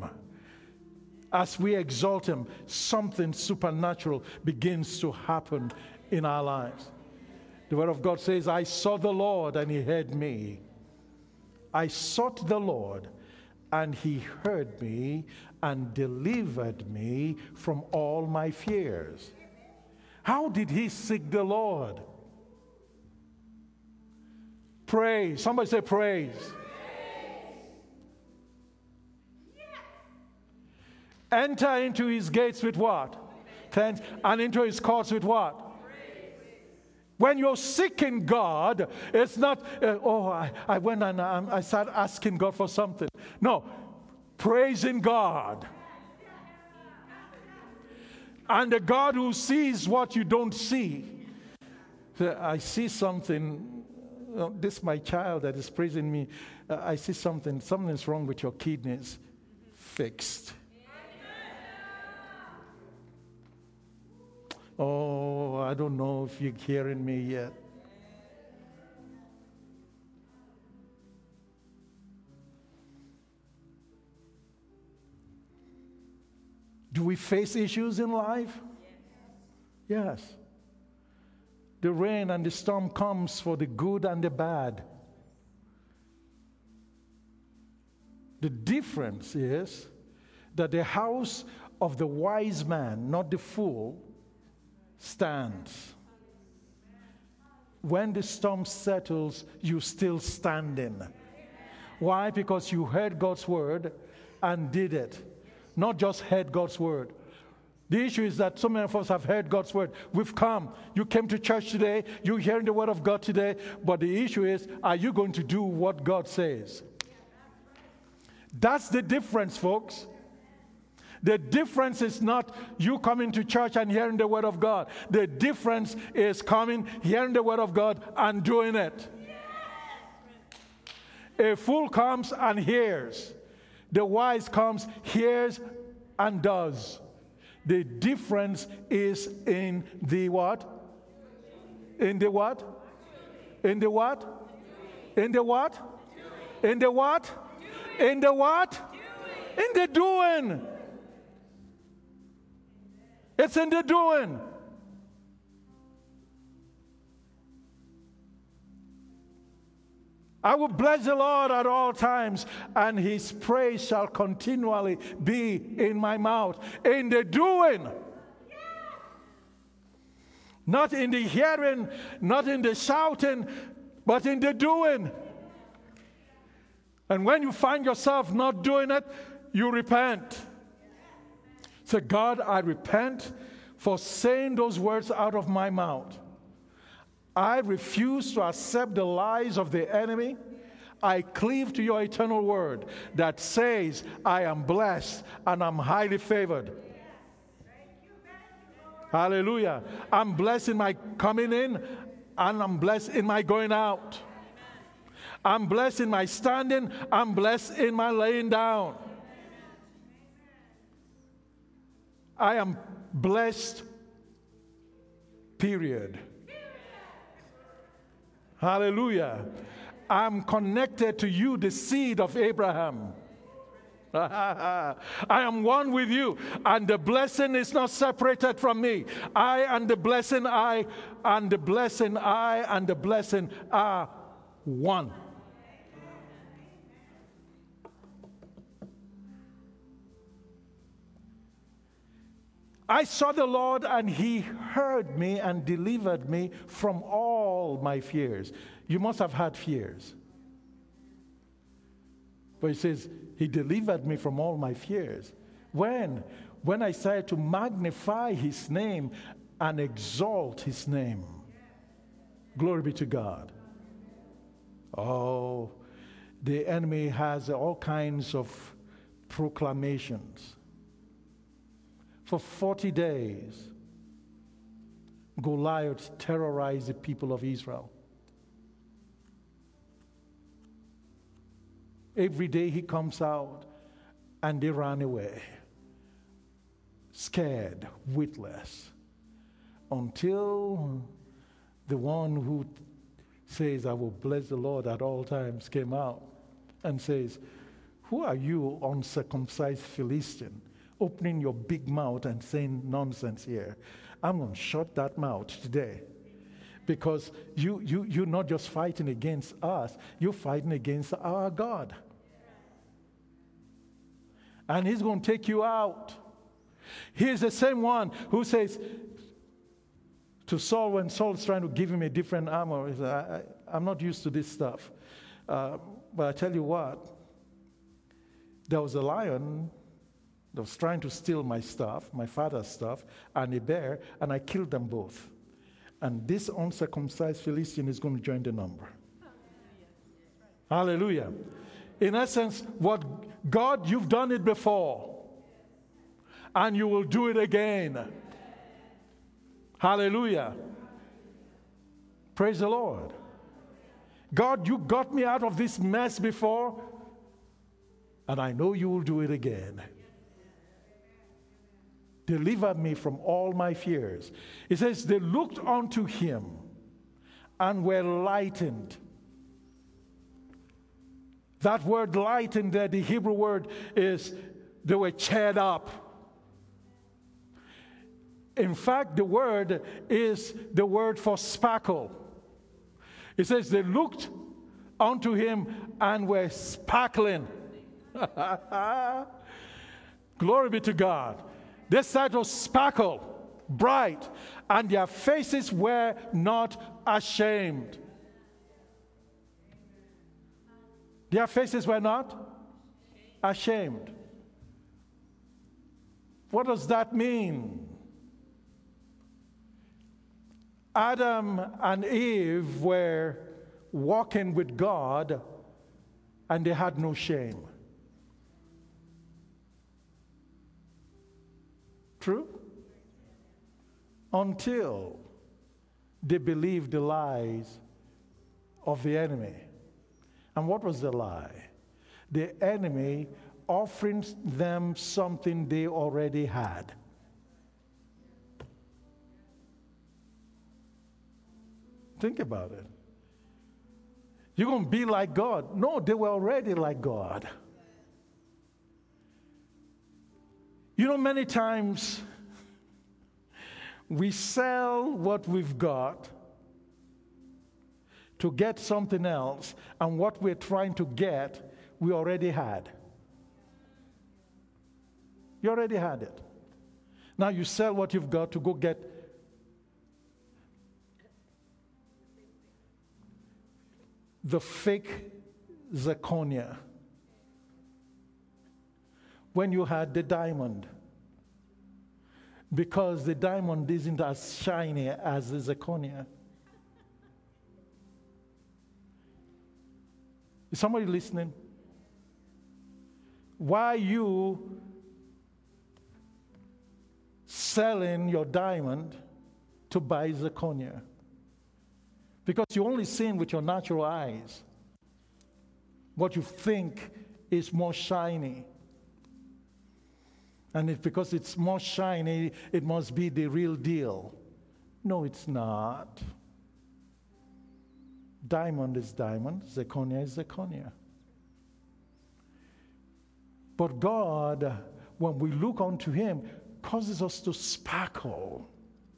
something supernatural begins to happen in our lives. The word of God says, I sought the Lord and he heard me. I sought the Lord and he heard me and delivered me from all my fears. How did he seek the Lord? Praise. Somebody say praise. Enter into his gates with what? Thanks. And into his courts with what? When you're seeking God, it's not, I went and I started asking God for something. No, praising God. And the God who sees what you don't see. I see something. This is my child that is praising me. I see something. Something is wrong with your kidneys. Fixed. Oh, I don't know if you're hearing me yet. Do we face issues in life? Yes. The rain and the storm comes for the good and the bad. The difference is that the house of the wise man, not the fool, stands. When the storm settles, you're still standing. Why? Because you heard God's word and did it. Not just heard God's word. The issue is that so many of us have heard God's word. We've come. You came to church today. You're hearing the word of God today. But the issue is, are you going to do what God says? That's the difference, folks. The difference is not you coming to church and hearing the word of God. The difference is coming, hearing the word of God, and doing it. A fool comes and hears. The wise comes, hears, and does. The difference is in the what? In the what? In the what? In the what? In the what? In the what? In the doing. It's in the doing. I will bless the Lord at all times, and his praise shall continually be in my mouth. In the doing. Not in the hearing, not in the shouting, but in the doing. And when you find yourself not doing it, you repent. Say, God, I repent for saying those words out of my mouth. I refuse to accept the lies of the enemy. I cleave to your eternal word that says I am blessed and I'm highly favored. Hallelujah. I'm blessed in my coming in and I'm blessed in my going out. I'm blessed in my standing. I'm blessed in my laying down. I am blessed, period. Hallelujah. I'm connected to you, the seed of Abraham. I am one with you, and the blessing is not separated from me. I and the blessing, I and the blessing, I and the blessing are one. I saw the Lord, and he heard me and delivered me from all my fears. You must have had fears. But he says, he delivered me from all my fears. When? When I started to magnify his name and exalt his name. Glory be to God. Oh, the enemy has all kinds of proclamations. For 40 days, Goliath terrorized the people of Israel. Every day he comes out and they ran away, scared, witless, until the one who says, I will bless the Lord at all times, came out and says, who are you, uncircumcised Philistine, opening your big mouth and saying nonsense here? I'm going to shut that mouth today. Because you're not just fighting against us, you're fighting against our God. And he's going to take you out. He's the same one who says to Saul, when Saul's trying to give him a different armor, he said, I'm not used to this stuff. But I tell you what, there was a lion that was trying to steal my stuff, my father's stuff, and a bear, and I killed them both. And this uncircumcised Philistine is going to join the number. Hallelujah. In essence, what God, you've done it before, and you will do it again. Hallelujah. Praise the Lord. God, you got me out of this mess before, and I know you will do it again. Deliver me from all my fears. It says, they looked unto him and were lightened. That word lightened there, the Hebrew word is, they were cheered up. In fact, the word is the word for sparkle. It says, they looked unto him and were sparkling. Glory be to God. They started to sparkle, bright, and their faces were not ashamed. Their faces were not ashamed. What does that mean? Adam and Eve were walking with God, and they had no shame. True? Until they believed the lies of the enemy. And what was the lie? The enemy offering them something they already had. Think about it. You're going to be like God. No, they were already like God. You know, many times we sell what we've got to get something else, and what we're trying to get, we already had. You already had it. Now you sell what you've got to go get the fake zirconia when you had the diamond, because the diamond isn't as shiny as the zirconia. Is somebody listening? Why are you selling your diamond to buy zirconia? Because you're only seeing with your natural eyes what you think is more shiny. And it's because it's more shiny, it must be the real deal. No, it's not. Diamond is diamond, zirconia is zirconia. But God, when we look unto Him, causes us to sparkle.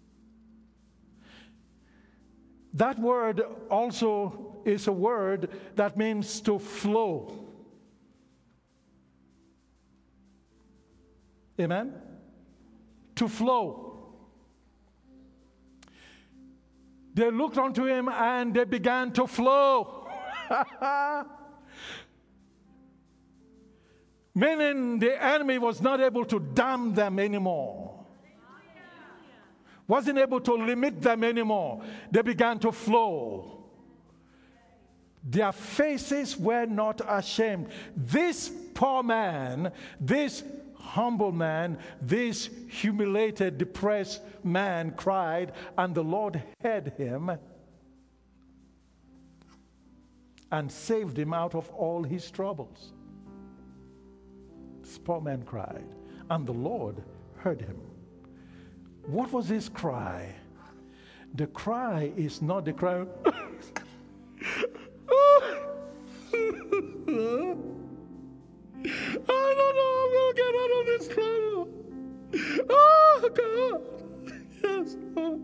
That word also is a word that means to flow. Amen? To flow. They looked unto Him and they began to flow. Meaning the enemy was not able to dam them anymore. Wasn't able to limit them anymore. They began to flow. Their faces were not ashamed. This poor man, this humble man, this humiliated, depressed man cried, and the Lord heard him and saved him out of all his troubles. This poor man cried, and the Lord heard him. What was his cry? The cry is not the cry, I don't know how I'm going to get out of this trouble. Oh, God. Yes, Lord.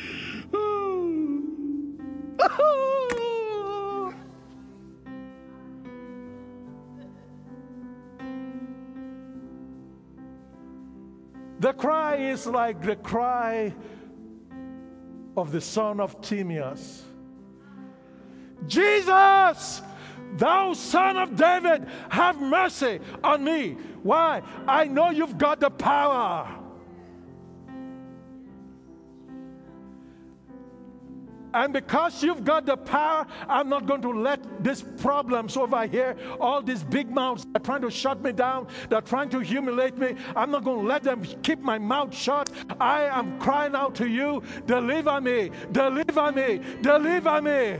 Oh. The cry is like the cry of the son of Timaeus. Jesus, thou son of David, have mercy on me. Why? I know you've got the power. And because you've got the power, I'm not going to let these problems over here, all these big mouths that are trying to shut me down, they're trying to humiliate me, I'm not going to let them keep my mouth shut. I am crying out to you, deliver me, deliver me, deliver me.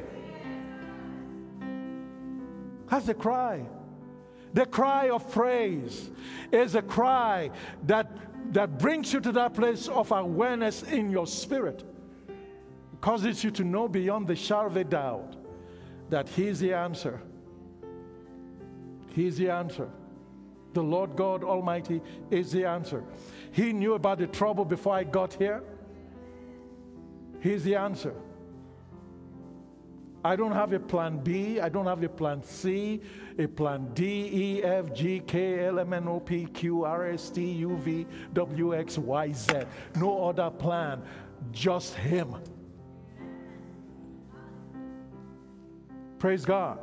That's the cry. The cry of praise is a cry that brings you to that place of awareness in your spirit. It causes you to know beyond the shadow of a doubt that He is the answer. He is the answer. The Lord God Almighty is the answer. He knew about the trouble before I got here. He is the answer. I don't have a plan B. I don't have a plan C, a plan D, E, F, G, K, L, M, N, O, P, Q, R, S, T, U, V, W, X, Y, Z. No other plan, just Him. Praise God.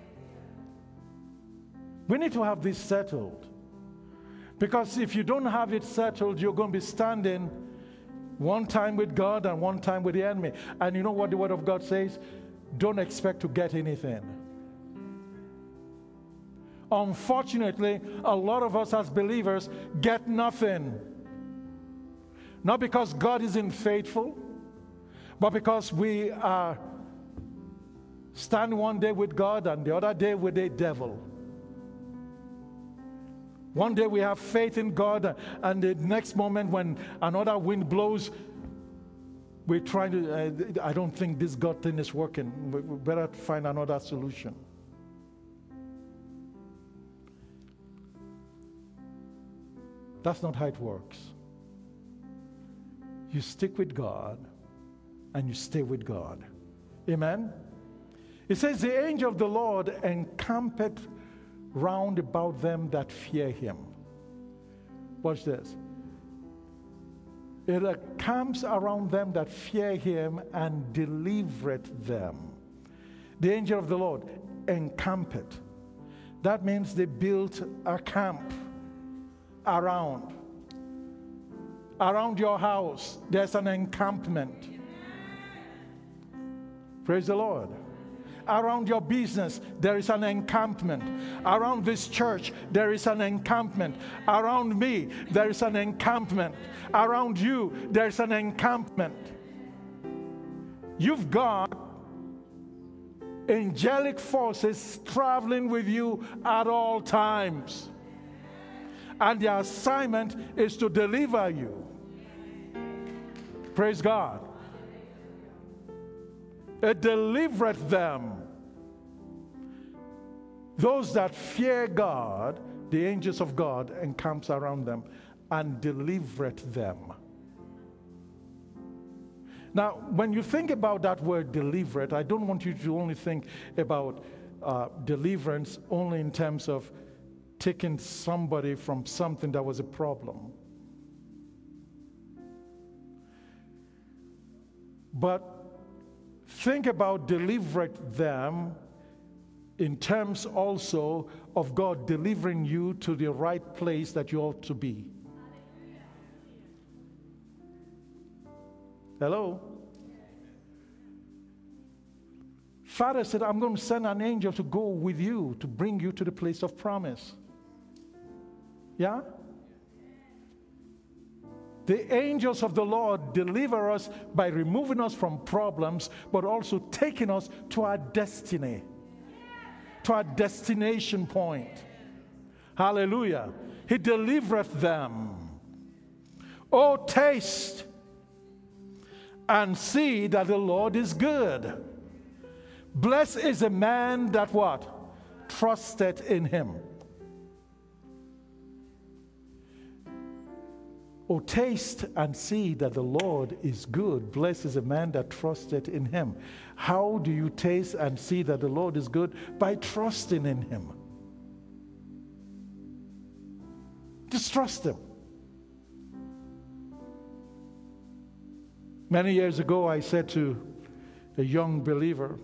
We need to have this settled. Because if you don't have it settled, you're going to be standing one time with God and one time with the enemy. And you know what the Word of God says? Don't expect to get anything. Unfortunately, a lot of us as believers get nothing. Not because God isn't faithful, but because we are standing one day with God and the other day with the devil. One day we have faith in God, and the next moment when another wind blows, we're trying to, I don't think this God thing is working. We better find another solution. That's not how it works. You stick with God and you stay with God. Amen? It says, the angel of the Lord encampeth round about them that fear him. Watch this. It encamps around them that fear him and delivereth them. The angel of the Lord encampeth. That means they built a camp around your house. There's an encampment. Praise the Lord. Around your business, there is an encampment. Around this church, there is an encampment. Around me, there is an encampment. Around you, there's an encampment. You've got angelic forces traveling with you at all times. And their assignment is to deliver you. Praise God. It delivereth them. Those that fear God, the angels of God encamps around them and delivereth them. Now, when you think about that word delivereth, I don't want you to only think about deliverance only in terms of taking somebody from something that was a problem. But think about delivereth them in terms also of God delivering you to the right place that you ought to be. Hello? Father said, I'm going to send an angel to go with you to bring you to the place of promise. Yeah? The angels of the Lord deliver us by removing us from problems, but also taking us to our destiny, to our destination point. Hallelujah. He delivereth them. Oh, taste and see that the Lord is good. Blessed is a man that what? Trusted in him. Oh, taste and see that the Lord is good. Blessed is a man that trusted in him. How do you taste and see that the Lord is good? By trusting in him. Just trust him. Many years ago, I said to a young believer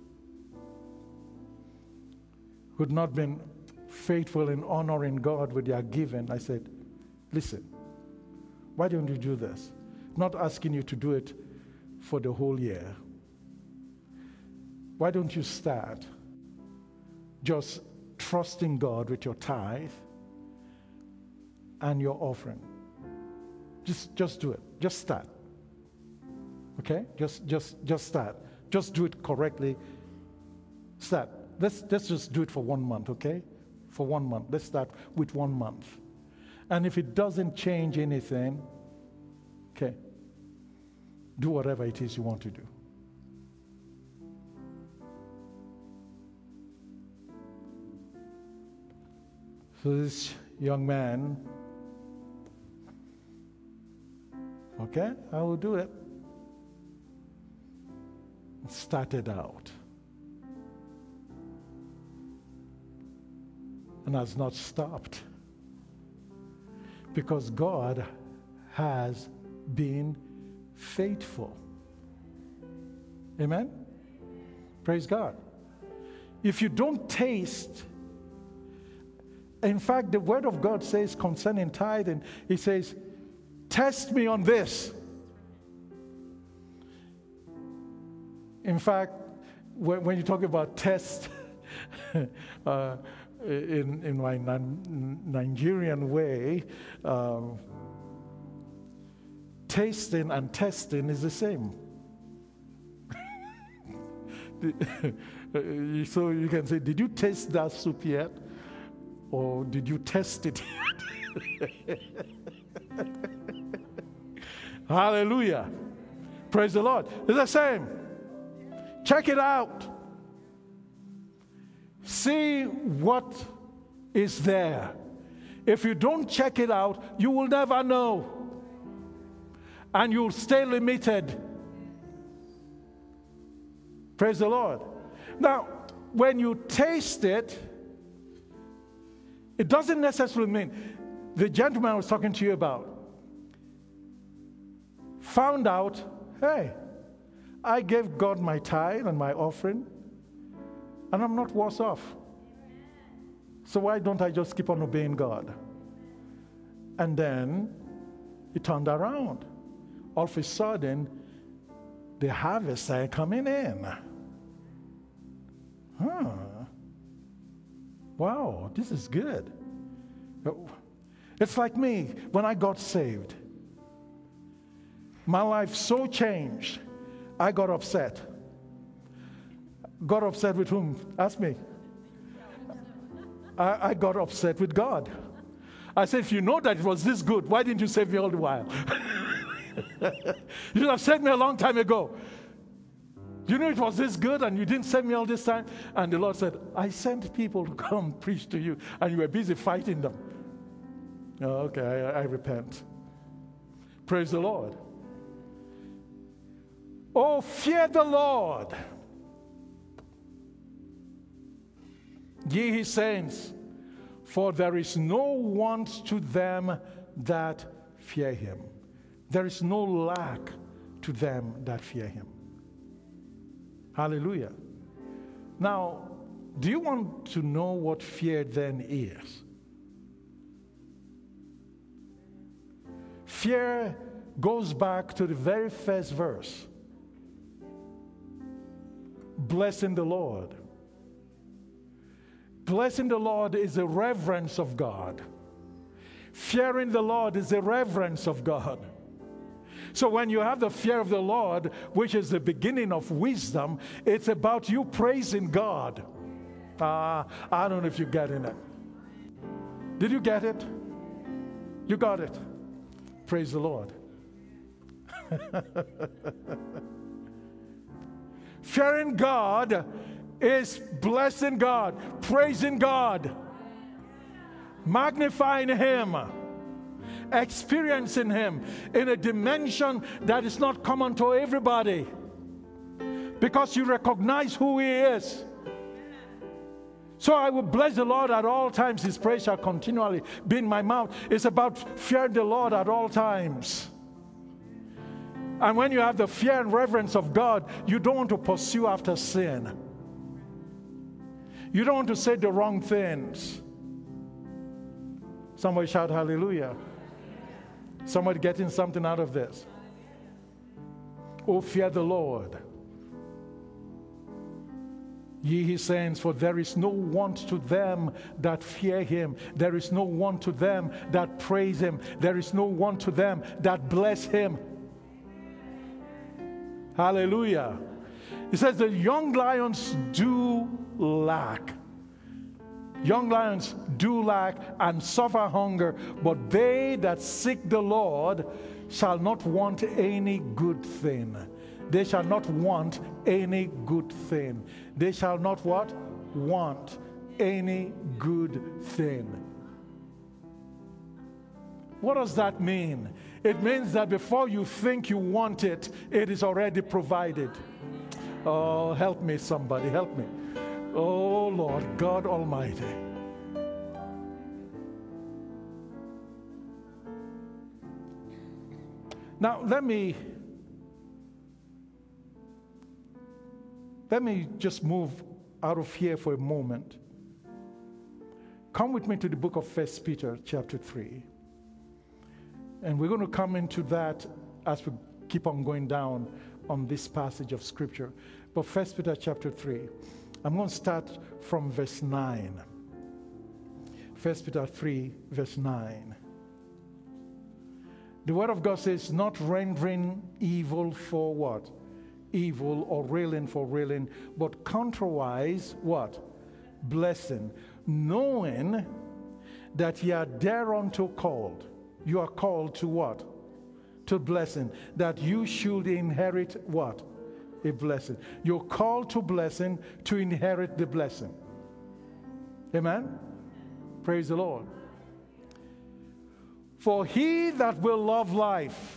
who had not been faithful in honoring God with their giving, I said, listen, why don't you do this? I'm not asking you to do it for the whole year. Why don't you start just trusting God with your tithe and your offering? Just do it. Just start. Okay? Just start. Just do it correctly. Start. Let's just do it for 1 month, okay? For 1 month. Let's start with 1 month. And if it doesn't change anything, okay, do whatever it is you want to do. So this young man, okay, I will do it. Started out and has not stopped, because God has been faithful. Amen? Praise God. If you don't taste, in fact, the word of God says concerning tithing, he says, test me on this. In fact, when you talk about test, in my Nigerian way, tasting and testing is the same. So you can say, did you taste that soup yet? Or did you test it yet? Hallelujah. Praise the Lord. It's the same. Check it out. See what is there. If you don't check it out, you will never know. And you'll stay limited. Praise the Lord. Now, when you taste it, it doesn't necessarily mean the gentleman I was talking to you about found out, hey, I gave God my tithe and my offering, and I'm not worse off. So why don't I just keep on obeying God? And then he turned around. All of a sudden, the harvest started coming in. Wow, this is good. It's like me when I got saved. My life so changed, I got upset. Got upset with whom? Ask me. I got upset with God. I said, if you know that it was this good, why didn't you save me all the while? You should have saved me a long time ago. You knew it was this good and you didn't save me all this time? And the Lord said, I sent people to come preach to you and you were busy fighting them. Oh, okay, I repent. Praise the Lord. Oh, fear the Lord, ye his saints, for there is no want to them that fear him. There is no lack to them that fear him. Hallelujah. Now, do you want to know what fear then is? Fear goes back to the very first verse. Blessing the Lord. Blessing the Lord is a reverence of God. Fearing the Lord is a reverence of God. So when you have the fear of the Lord, which is the beginning of wisdom, it's about you praising God. I don't know if you're getting it. Did you get it? You got it. Praise the Lord. Fearing God is blessing God, praising God, magnifying him, experiencing him in a dimension that is not common to everybody, because you recognize who he is. So I will bless the Lord at all times. His praise shall continually be in my mouth. It's about fearing the Lord at all times. And when you have the fear and reverence of God, you don't want to pursue after sin. You don't want to say the wrong things. Somebody shout hallelujah. Somebody getting something out of this. Oh, fear the Lord, ye his saints, for there is no want to them that fear him. There is no want to them that praise him. There is no want to them that bless him. Hallelujah. He says the young lions do lack. Young lions do lack and suffer hunger, but they that seek the Lord shall not want any good thing. They shall not want any good thing. They shall not what? Want any good thing. What does that mean? It means that before you think you want it, it is already provided. Oh, help me, somebody, help me. Oh, Lord God Almighty. Now, let me just move out of here for a moment. Come with me to the book of 1 Peter chapter 3. And we're going to come into that as we keep on going down on this passage of Scripture. But 1 Peter chapter 3, I'm going to start from verse 9. 1 Peter 3, verse 9. The Word of God says, not rendering evil for what? Evil, or railing for railing, but contrariwise, what? Blessing. Knowing that ye are thereunto called. You are called to what? To blessing. That you should inherit what? A blessing. You're called to blessing to inherit the blessing. Amen? Praise the Lord. For he that will love life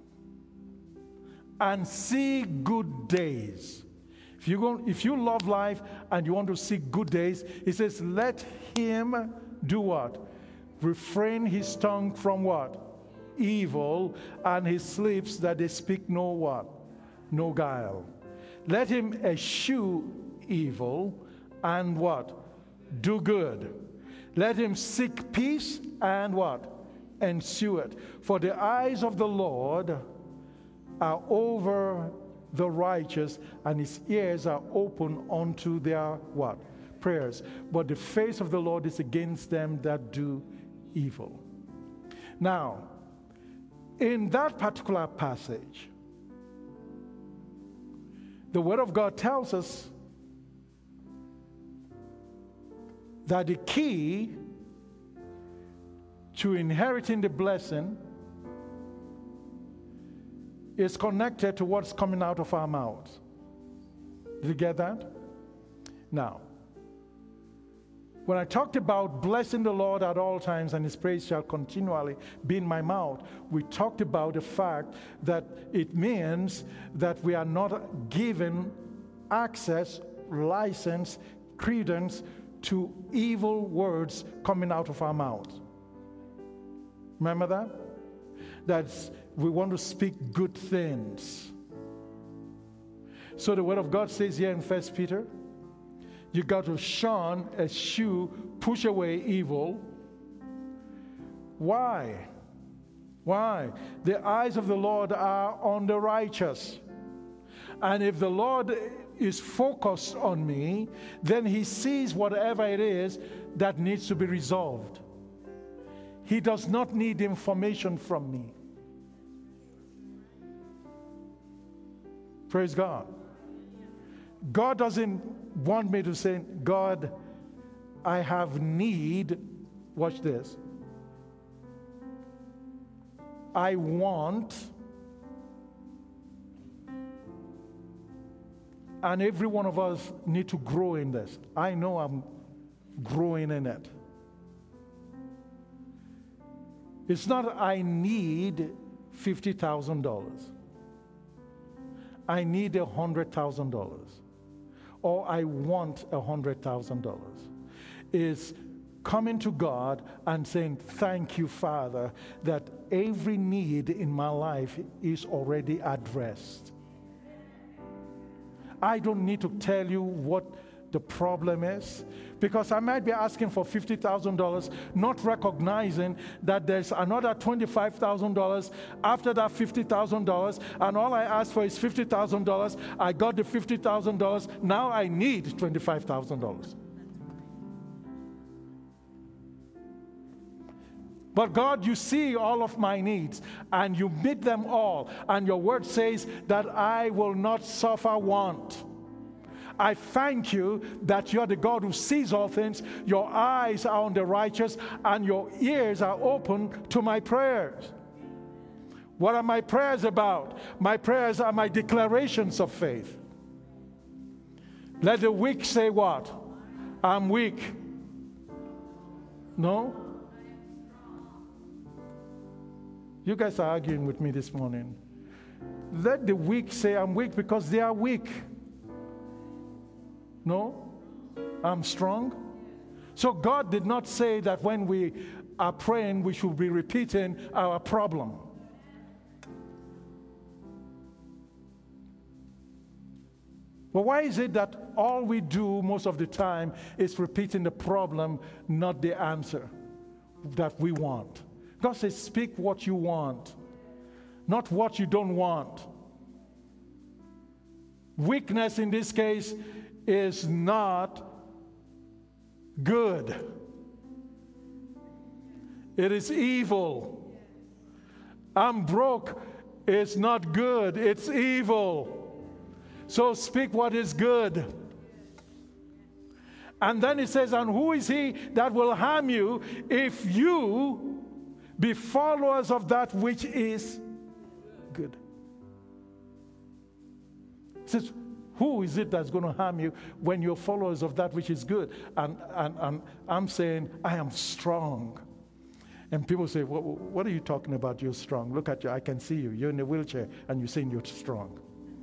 and see good days. If you love life and you want to see good days, he says, let him do what? Refrain his tongue from what? Evil, and his lips that they speak no what? No guile. Let him eschew evil and what? Do good. Let him seek peace and what? Ensue it. For the eyes of the Lord are over the righteous, and his ears are open unto their what? Prayers. But the face of the Lord is against them that do evil. Now, in that particular passage, the Word of God tells us that the key to inheriting the blessing is connected to what's coming out of our mouths. Did you get that? Now, when I talked about blessing the Lord at all times and his praise shall continually be in my mouth, we talked about the fact that it means that we are not given access, license, credence to evil words coming out of our mouths. Remember that? That's, we want to speak good things. So the Word of God says here in 1 Peter, you got to shun, eschew, push away evil. Why? Why? The eyes of the Lord are on the righteous. And if the Lord is focused on me, then he sees whatever it is that needs to be resolved. He does not need information from me. Praise God. God doesn't want me to say, God, I have need. Watch this. I want. And every one of us need to grow in this. I know I'm growing in it. It's not I need $50,000. I need $100,000. Or I want $100,000. It's coming to God and saying, thank you, Father, that every need in my life is already addressed. I don't need to tell you what the problem is, because I might be asking for $50,000, not recognizing that there's another $25,000 after that $50,000, and all I asked for is $50,000. I got the $50,000. Now I need $25,000. But God, you see all of my needs, and you meet them all, and your word says that I will not suffer want. I thank you that you're the God who sees all things. Your eyes are on the righteous, and your ears are open to my prayers. What are my prayers about? My prayers are my declarations of faith. Let the weak say what? I'm weak. No? You guys are arguing with me this morning. Let the weak say I'm weak because they are weak. No? I'm strong. So God did not say that when we are praying, we should be repeating our problem. But why is it that all we do most of the time is repeating the problem, not the answer that we want? God says, speak what you want, not what you don't want. Weakness in this case is not good. It is evil. I'm broke is not good, it's evil. So speak what is good. And then it says, and who is he that will harm you if you be followers of that which is good? It says, who is it that's going to harm you when you're followers of that which is good? And I'm saying, I am strong. And people say, what are you talking about? You're strong. Look at you. I can see you. You're in a wheelchair and you're saying you're strong.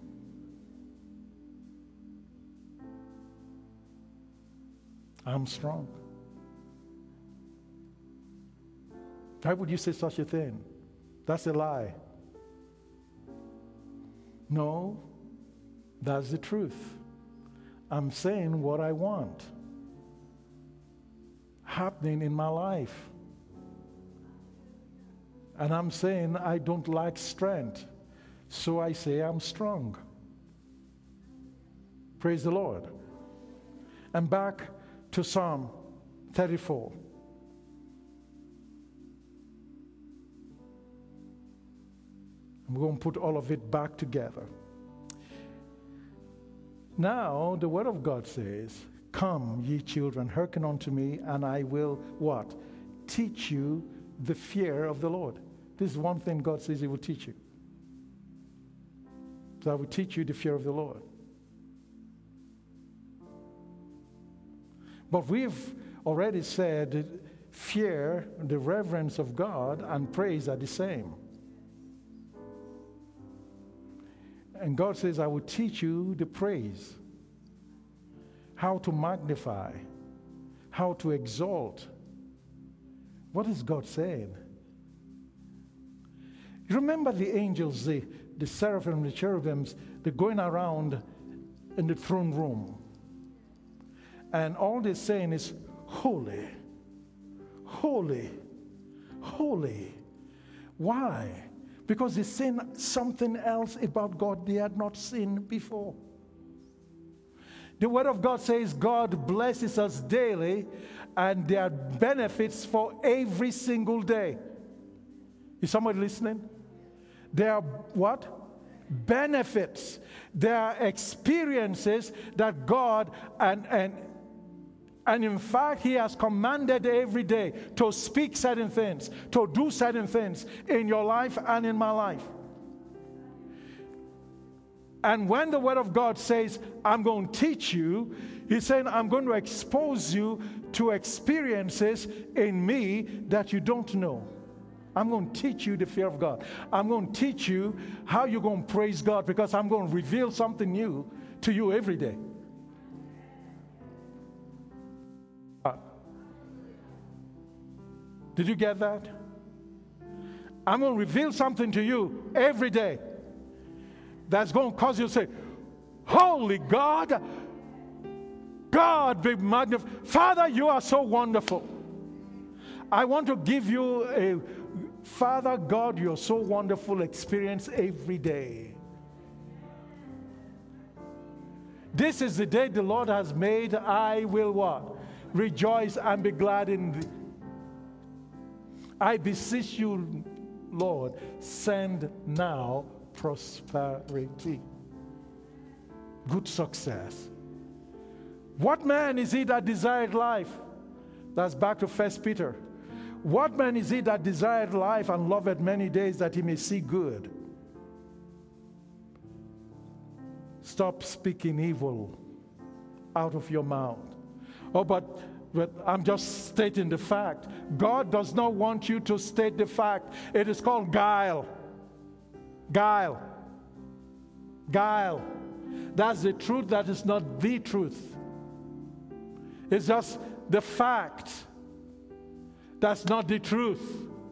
I'm strong. Why would you say such a thing? That's a lie. No, that's the truth. I'm saying what I want happening in my life. And I'm saying I don't lack strength, so I say I'm strong. Praise the Lord. And back to Psalm 34. I'm going to put all of it back together. Now, the Word of God says, come, ye children, hearken unto me, and I will what? Teach you the fear of the Lord. This is one thing God says He will teach you. So I will teach you the fear of the Lord. But we've already said that fear, the reverence of God, and praise are the same. And God says, I will teach you the praise, how to magnify, how to exalt. What is God saying? You remember the angels, the seraphim, the cherubims, they're going around in the throne room. And all they're saying is, holy, holy, holy. Why? Because they're saying something else about God they had not seen before. The Word of God says God blesses us daily, and there are benefits for every single day. Is somebody listening? There are what? Benefits. There are experiences that God and in fact, He has commanded every day to speak certain things, to do certain things in your life and in my life. And when the Word of God says, I'm going to teach you, He's saying, I'm going to expose you to experiences in me that you don't know. I'm going to teach you the fear of God. I'm going to teach you how you're going to praise God, because I'm going to reveal something new to you every day. Did you get that? I'm going to reveal something to you every day that's going to cause you to say, holy God, God be magnified. Father, you are so wonderful. I want to give you a Father God, you're so wonderful experience every day. This is the day the Lord has made. I will what? Rejoice and be glad in thee. I beseech you, Lord, send now prosperity, good success. What man is he that desired life? That's back to 1 Peter. What man is he that desired life and loved many days, that he may see good? Stop speaking evil out of your mouth. Oh, but I'm just stating the fact. God does not want you to state the fact. It is called guile. Guile. Guile. That's the truth that is not the truth. It's just the fact. That's not the truth.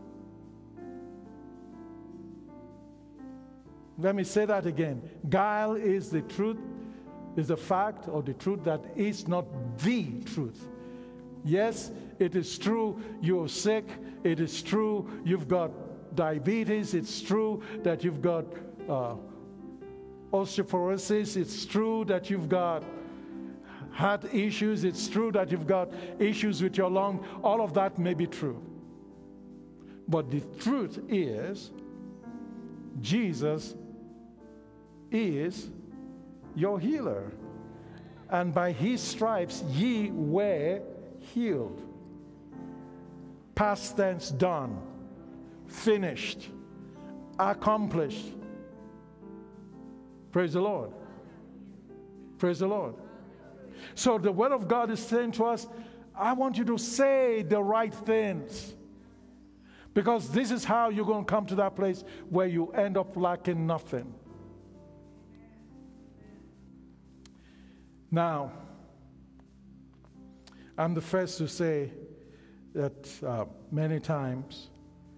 Let me say that again. Guile is the truth, is the fact or the truth that is not the truth. Yes, it is true you're sick. It is true you've got diabetes. It's true that you've got osteoporosis. It's true that you've got heart issues. It's true that you've got issues with your lung. All of that may be true. But the truth is Jesus is your healer. And by his stripes ye were healed. Past tense, done, finished, accomplished. Praise the Lord. Praise the Lord. So the Word of God is saying to us, I want you to say the right things. Because this is how you're going to come to that place where you end up lacking nothing. Now, I'm the first to say that many times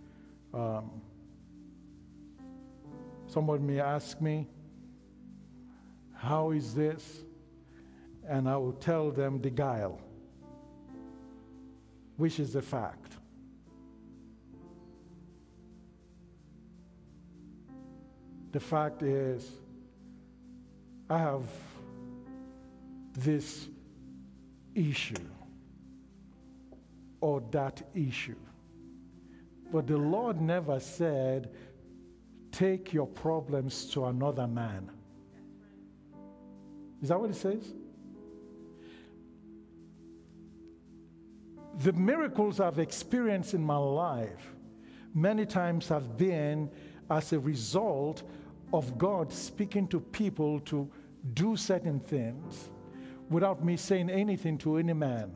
somebody may ask me, how is this? And I will tell them the guile, which is the fact. The fact is, I have this issue or that issue. But the Lord never said, take your problems to another man. Is that what it says? The miracles I've experienced in my life many times have been as a result of God speaking to people to do certain things without me saying anything to any man.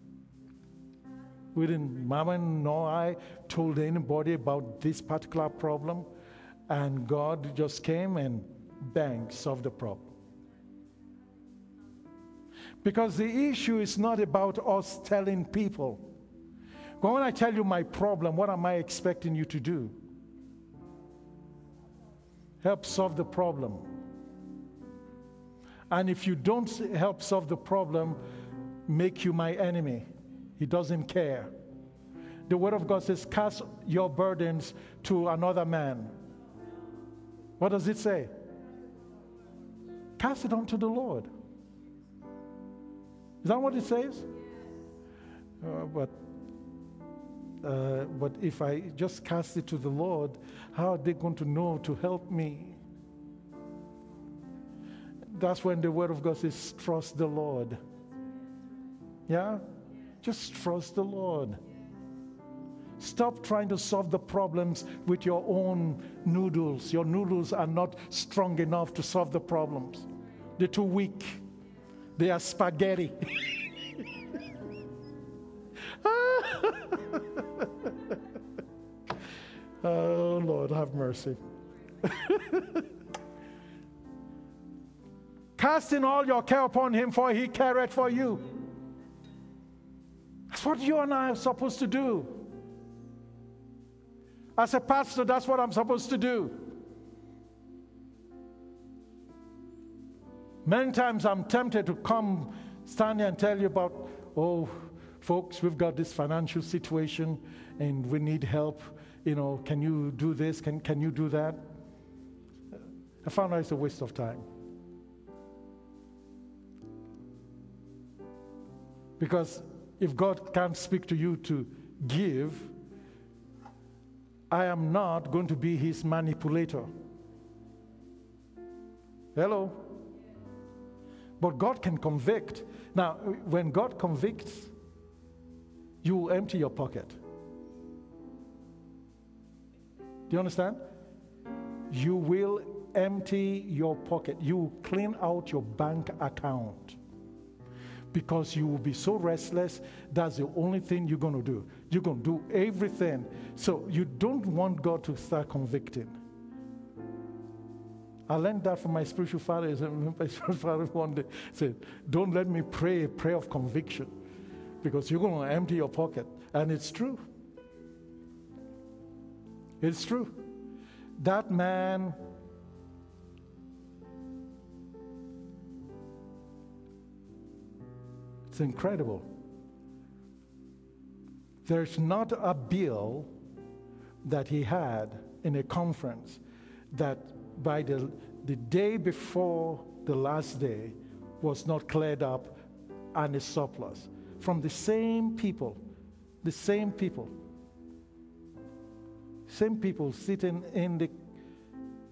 Mama nor I told anybody about this particular problem, and God just came and bang, solved the problem. Because the issue is not about us telling people. But when I tell you my problem, what am I expecting you to do? Help solve the problem. And if you don't help solve the problem, make you my enemy. He doesn't care. The Word of God says, cast your burdens to another man. What does it say? Cast it unto the Lord. Is that what it says? But if I just cast it to the Lord, how are they going to know to help me? That's when the Word of God says, trust the Lord. Yeah? Just trust the Lord. Stop trying to solve the problems with your own noodles. Your noodles are not strong enough to solve the problems. They're too weak. They are spaghetti. Oh, Lord, have mercy. Casting all your care upon him, for he careth for you. That's what you and I are supposed to do. As a pastor, that's what I'm supposed to do. Many times I'm tempted to come, stand here and tell you about, oh, folks, we've got this financial situation and we need help. You know, can you do this? Can you do that? I found out it's a waste of time. Because if God can't speak to you to give, I am not going to be his manipulator. Hello? But God can convict. Now, when God convicts, you will empty your pocket. Do you understand? You will empty your pocket. You will clean out your bank account. Because you will be so restless, that's the only thing you're going to do. You're going to do everything. So you don't want God to start convicting. I learned that from my spiritual father. My spiritual father one day said, don't let me pray a prayer of conviction, because you're going to empty your pocket. And it's true. It's true. That man it's incredible. There's not a bill that he had in a conference that by the day before the last day was not cleared up and a surplus from the same people sitting in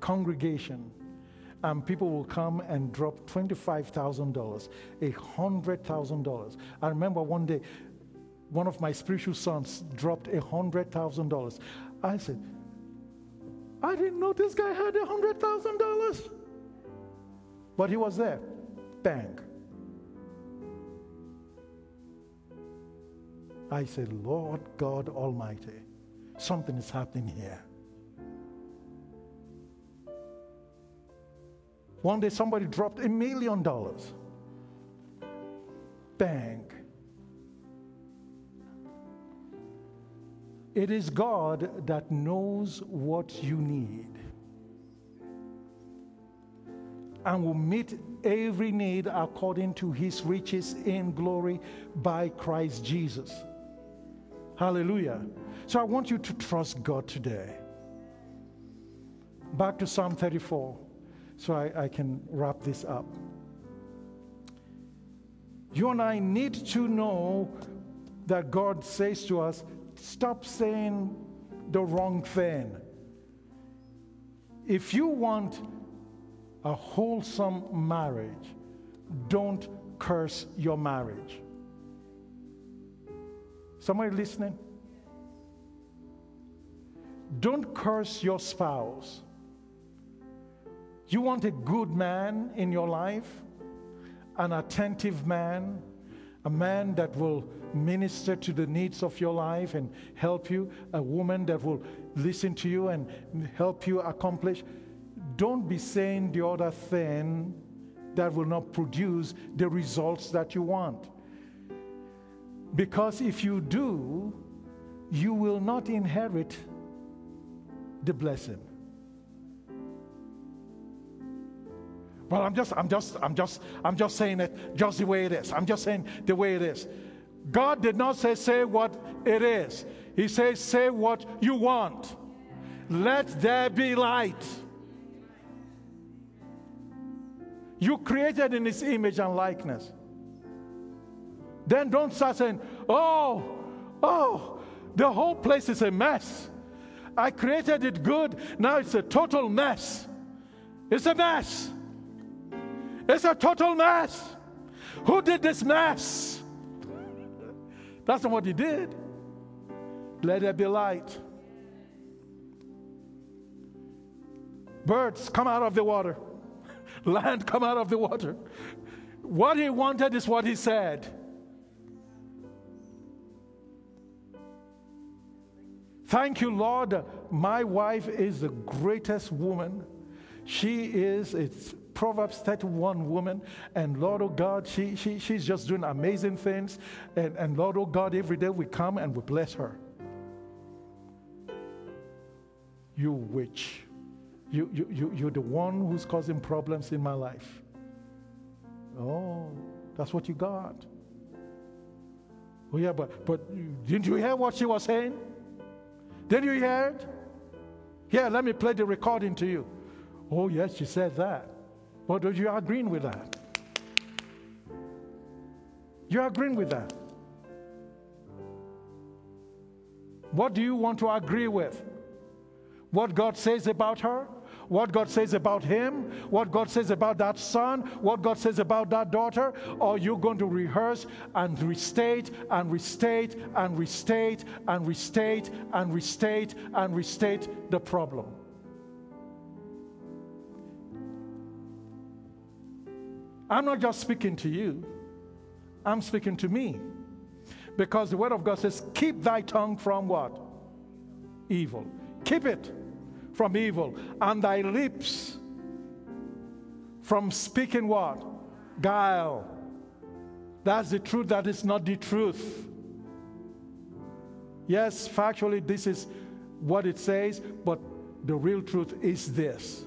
congregation, and people will come and drop $25,000, $100,000. I remember one day, one of my spiritual sons dropped $100,000. I said, I didn't know this guy had $100,000. But he was there. Bang. I said, Lord God Almighty, something is happening here. One day somebody dropped $1 million. Bang. It is God that knows what you need and will meet every need according to his riches in glory by Christ Jesus. Hallelujah. So I want you to trust God today. Back to Psalm 34, so I can wrap this up. You and I need to know that God says to us, stop saying the wrong thing. If you want a wholesome marriage, don't curse your marriage. Somebody listening? Don't curse your spouse. You want a good man in your life, an attentive man, a man that will minister to the needs of your life and help you, a woman that will listen to you and help you accomplish. Don't be saying the other thing that will not produce the results that you want. Because if you do, you will not inherit the blessing. Well, I'm just saying it just the way it is. I'm just saying the way it is. God did not say what it is. He says, say what you want. Let there be light. You created in his image and likeness. Then don't start saying, oh, the whole place is a mess. I created it good. Now it's a total mess. It's a mess. It's a total mess. Who did this mess? That's not what he did. Let there be light. Birds come out of the water. Land come out of the water. What he wanted is what he said. Thank you, Lord. My wife is the greatest woman. She is, it's Proverbs 31 woman. And Lord, oh God, she's just doing amazing things. And Lord, oh God, every day we come and we bless her. You witch. You're the one who's causing problems in my life. Oh, that's what you got. Oh yeah, but didn't you hear what she was saying? Didn't you hear it? Here, let me play the recording to you. Oh yes, she said that. But are you agreeing with that? You're agreeing with that. What do you want to agree with? What God says about her? What God says about him? What God says about that son? What God says about that daughter? Or you're going to rehearse and restate and restate and restate and restate and restate and restate the problem? I'm not just speaking to you. I'm speaking to me. Because the word of God says, keep thy tongue from what? Evil. Keep it from evil, and thy lips from speaking what? Guile. That's the truth that is not the truth. Yes, factually this is what it says, but the real truth is this.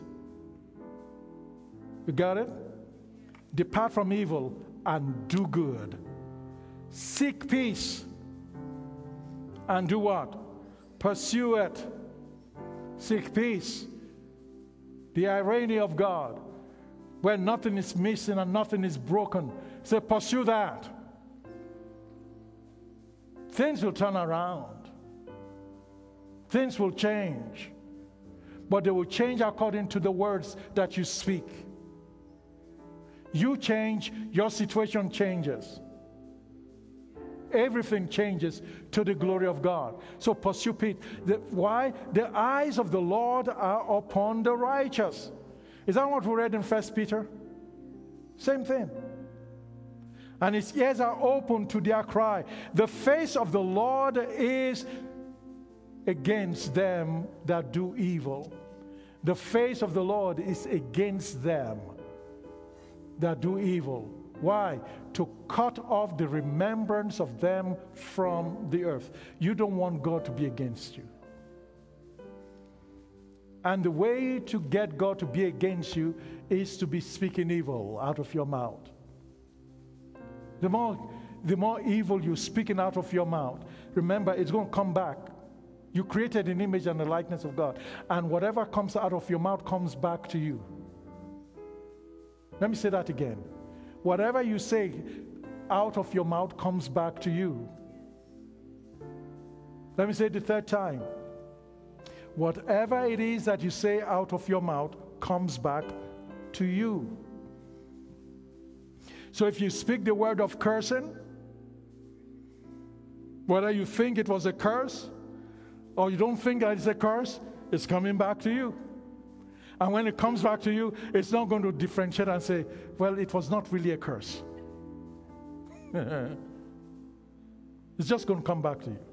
You got it? Depart from evil and do good. Seek peace and do what? Pursue it. Seek peace. The irony of God, where nothing is missing and nothing is broken. Say, pursue that. Things will turn around. Things will change. but they will change according to the words that you speak. You change, your situation changes. Everything changes to the glory of God. So pursue peace. Why? The eyes of the Lord are upon the righteous. Is that what we read in 1 Peter? Same thing. And his ears are open to their cry. The face of the Lord is against them that do evil. The face of the Lord is against them that do evil. Why? To cut off the remembrance of them from the earth. You don't want God to be against you. And the way to get God to be against you is to be speaking evil out of your mouth. The more evil you're speaking out of your mouth, remember, it's going to come back. You created an image and the likeness of God. And whatever comes out of your mouth comes back to you. Let me say that again. Whatever you say out of your mouth comes back to you. Let me say it the third time. Whatever it is that you say out of your mouth comes back to you. So if you speak the word of cursing, whether you think it was a curse or you don't think that it's a curse, it's coming back to you. And when it comes back to you, it's not going to differentiate and say, well, it was not really a curse. It's just going to come back to you.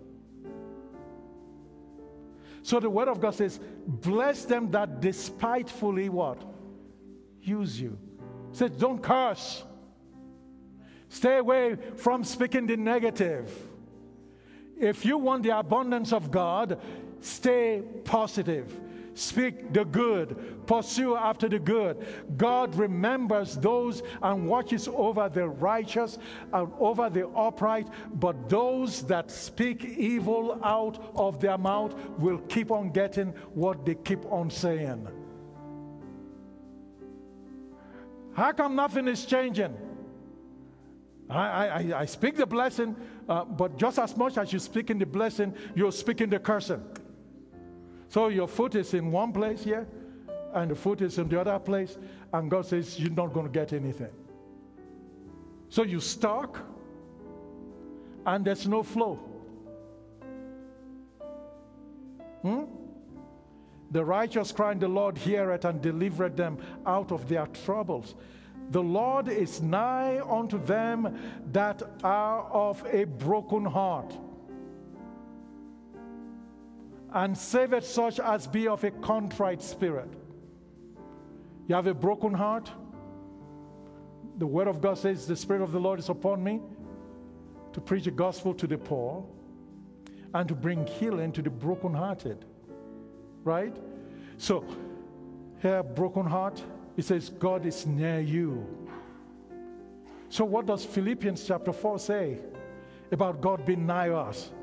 So the word of God says, bless them that despitefully what? Use you. It says, don't curse. Stay away from speaking the negative. If you want the abundance of God, stay positive. Speak the good. Pursue after the good. God remembers those and watches over the righteous and over the upright, but those that speak evil out of their mouth will keep on getting what they keep on saying. How come nothing is changing? I speak the blessing, but just as much as you speak in the blessing, you're speaking the cursing. So your foot is in one place here, and the foot is in the other place, and God says you're not going to get anything. So you stuck, and there's no flow. The righteous cry, and the Lord heareth and delivereth them out of their troubles. The Lord is nigh unto them that are of a broken heart, and saveth such as be of a contrite spirit. You have a broken heart? The word of God says, the Spirit of the Lord is upon me to preach the gospel to the poor and to bring healing to the brokenhearted. Right? So, here, broken heart, it says God is near you. So what does Philippians chapter 4 say about God being nigh us?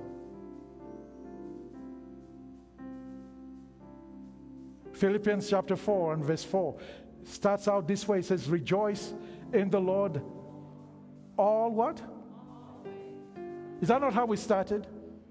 Philippians chapter 4 and verse 4 starts out this way. It says, rejoice in the Lord all what? Is that not how we started?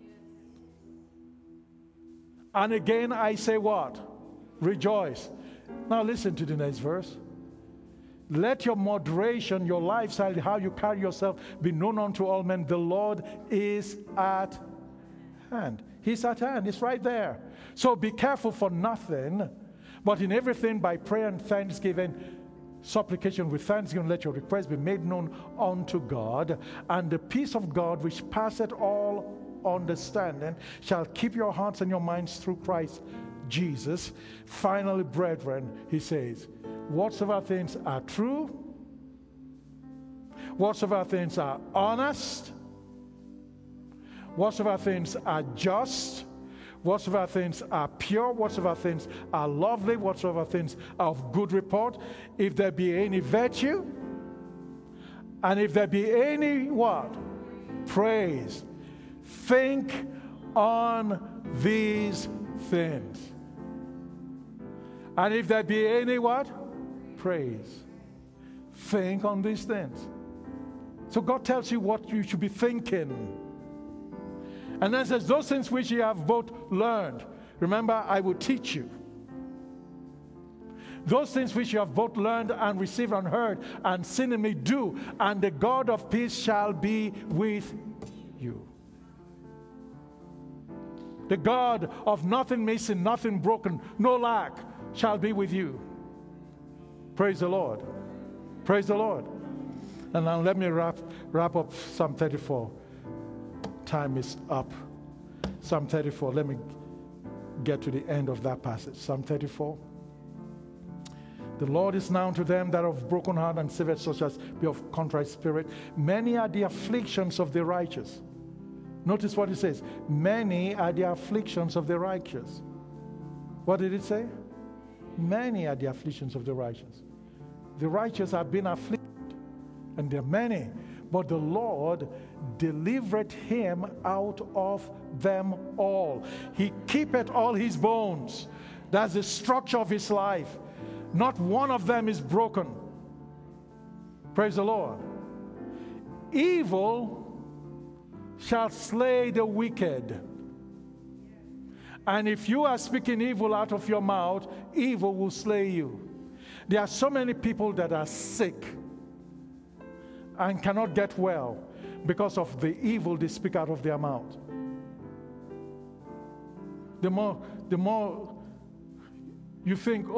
And again I say what? Rejoice. Now listen to the next verse. Let your moderation, your lifestyle, how you carry yourself, be known unto all men. The Lord is at hand. He's at hand. He's right there. So be careful for nothing, but in everything by prayer and thanksgiving, supplication with thanksgiving, let your requests be made known unto God. And the peace of God, which passeth all understanding, shall keep your hearts and your minds through Christ Jesus. Finally, brethren, he says, whatsoever things are true, whatsoever things are honest, whatsoever things are just, whatsoever things are pure, whatsoever things are lovely, whatsoever things are of good report, if there be any virtue, and if there be any what? Praise. Think on these things. And if there be any what? Praise. Think on these things. So God tells you what you should be thinking. And then says, those things which you have both learned. Remember, I will teach you. Those things which you have both learned and received and heard and seen in me, do, and the God of peace shall be with you. The God of nothing missing, nothing broken, no lack shall be with you. Praise the Lord. Praise the Lord. And now let me wrap up Psalm 34. Time is up. Psalm 34. Let me get to the end of that passage. Psalm 34. The Lord is now to them that are of broken heart and severed, such as be of contrite spirit. Many are the afflictions of the righteous. Notice what it says. Many are the afflictions of the righteous. What did it say? Many are the afflictions of the righteous. The righteous have been afflicted, and there are many. But the Lord delivered him out of them all. He keepeth all his bones. That's the structure of his life. Not one of them is broken. Praise the Lord. Evil shall slay the wicked. And if you are speaking evil out of your mouth, evil will slay you. There are so many people that are sick and cannot get well because of the evil they speak out of their mouth. The more you think,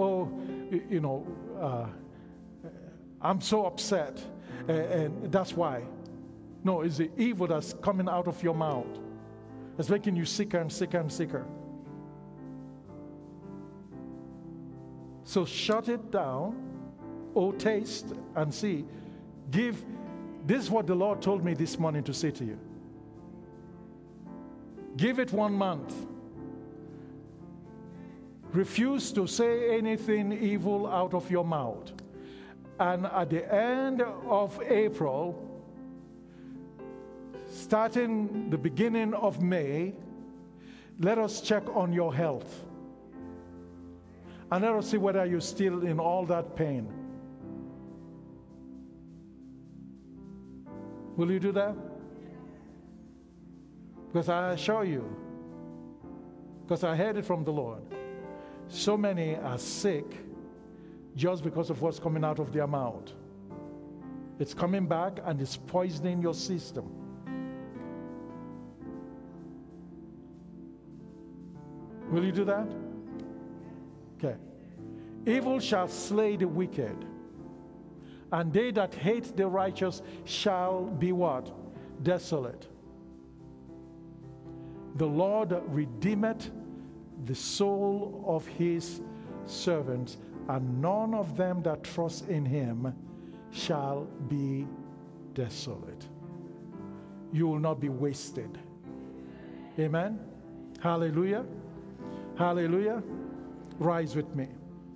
I'm so upset, and that's why. No, it's the evil that's coming out of your mouth. It's making you sicker and sicker and sicker. So shut it down. Oh, taste and see. This is what the Lord told me this morning to say to you. Give it 1 month. Refuse to say anything evil out of your mouth. And at the end of April, starting the beginning of May, let us check on your health. And let us see whether you're still in all that pain. Will you do that? Because I assure you, because I heard it from the Lord, so many are sick just because of what's coming out of their mouth. It's coming back and it's poisoning your system. Will you do that? Okay. Evil shall slay the wicked, and they that hate the righteous shall be what? Desolate. The Lord redeemeth the soul of his servants, and none of them that trust in him shall be desolate. You will not be wasted. Amen. Hallelujah. Hallelujah. Rise with me.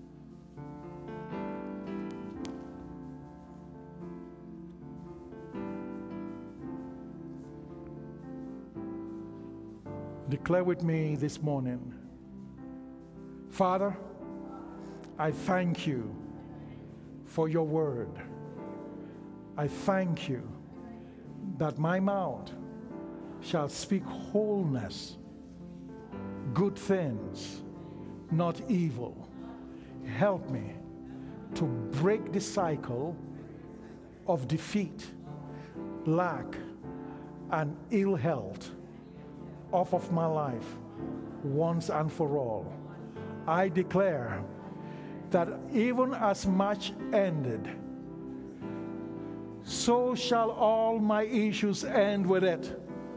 Declare with me this morning. Father, I thank you for your word. I thank you that my mouth shall speak wholeness, good things, not evil. Help me to break the cycle of defeat, lack, and ill health off of my life once and for all. I declare that even as March ended, so shall all my issues end with it.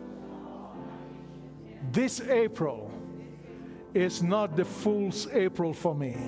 This April is not the fool's April for me.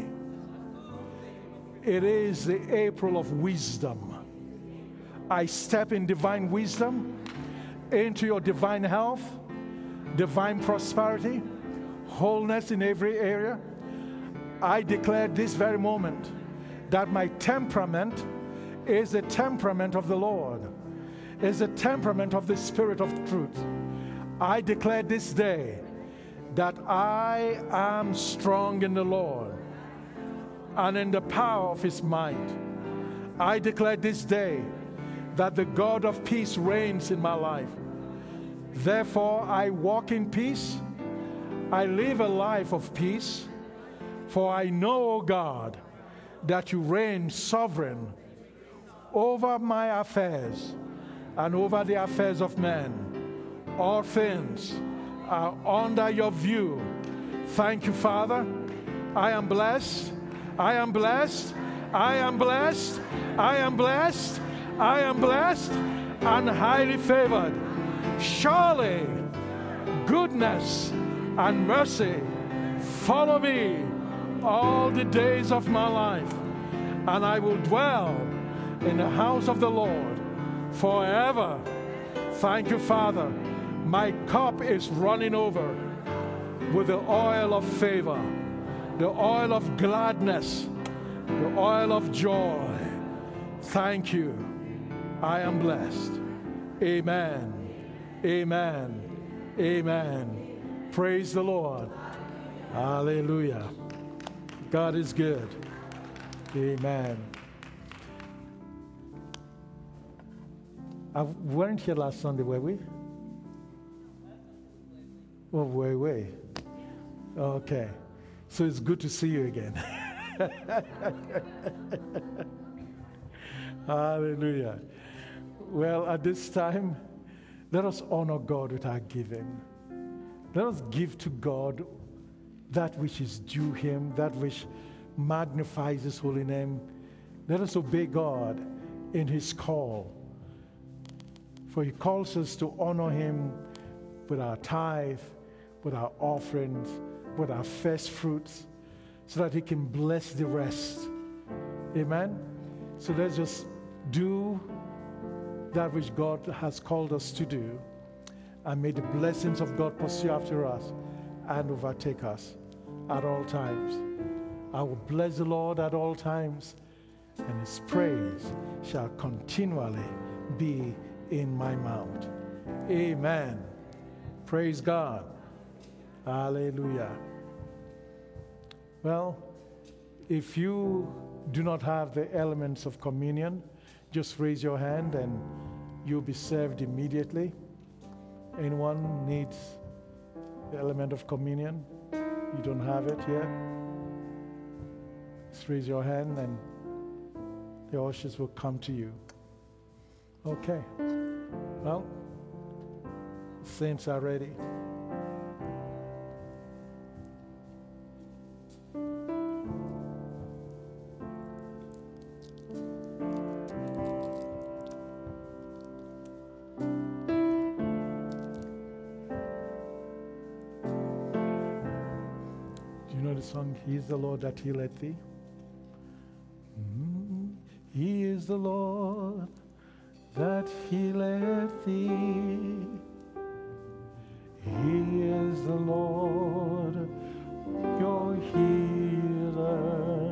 It is the April of wisdom. I step in divine wisdom into your divine health, divine prosperity, wholeness in every area. I declare this very moment that my temperament is the temperament of the Lord, is the temperament of the Spirit of truth. I declare this day that I am strong in the Lord and in the power of his might. I declare this day that the God of peace reigns in my life. Therefore, I walk in peace. I live a life of peace. For I know, O God, that you reign sovereign over my affairs and over the affairs of men. All things are under your view. Thank you, Father. I am blessed. I am blessed. I am blessed. I am blessed. I am blessed and highly favored. Surely goodness and mercy follow me all the days of my life, and I will dwell in the house of the Lord forever. Thank you, Father. My cup is running over with the oil of favor, the oil of gladness, the oil of joy. Thank you. I am blessed. Amen. Amen. Amen. Praise the Lord. Hallelujah. God is good. Amen. I weren't here last Sunday, were we? Oh, way. Okay. So it's good to see you again. Hallelujah. Well, at this time, let us honor God with our giving. Let us give to God that which is due him, that which magnifies his holy name. Let us obey God in his call. For he calls us to honor him with our tithe, with our offerings, with our first fruits, so that he can bless the rest. Amen? So let's just do that which God has called us to do, and may the blessings of God pursue after us and overtake us at all times. I will bless the Lord at all times, and his praise shall continually be in my mouth. Amen. Praise God. Hallelujah. Well, if you do not have the elements of communion, just raise your hand and you'll be served immediately. Anyone needs the element of communion? You don't have it yet? Just raise your hand and the ushers will come to you. Okay. Well, saints are ready. Song, He is the Lord that healeth thee. He is the Lord that healeth thee. He is the Lord, your healer.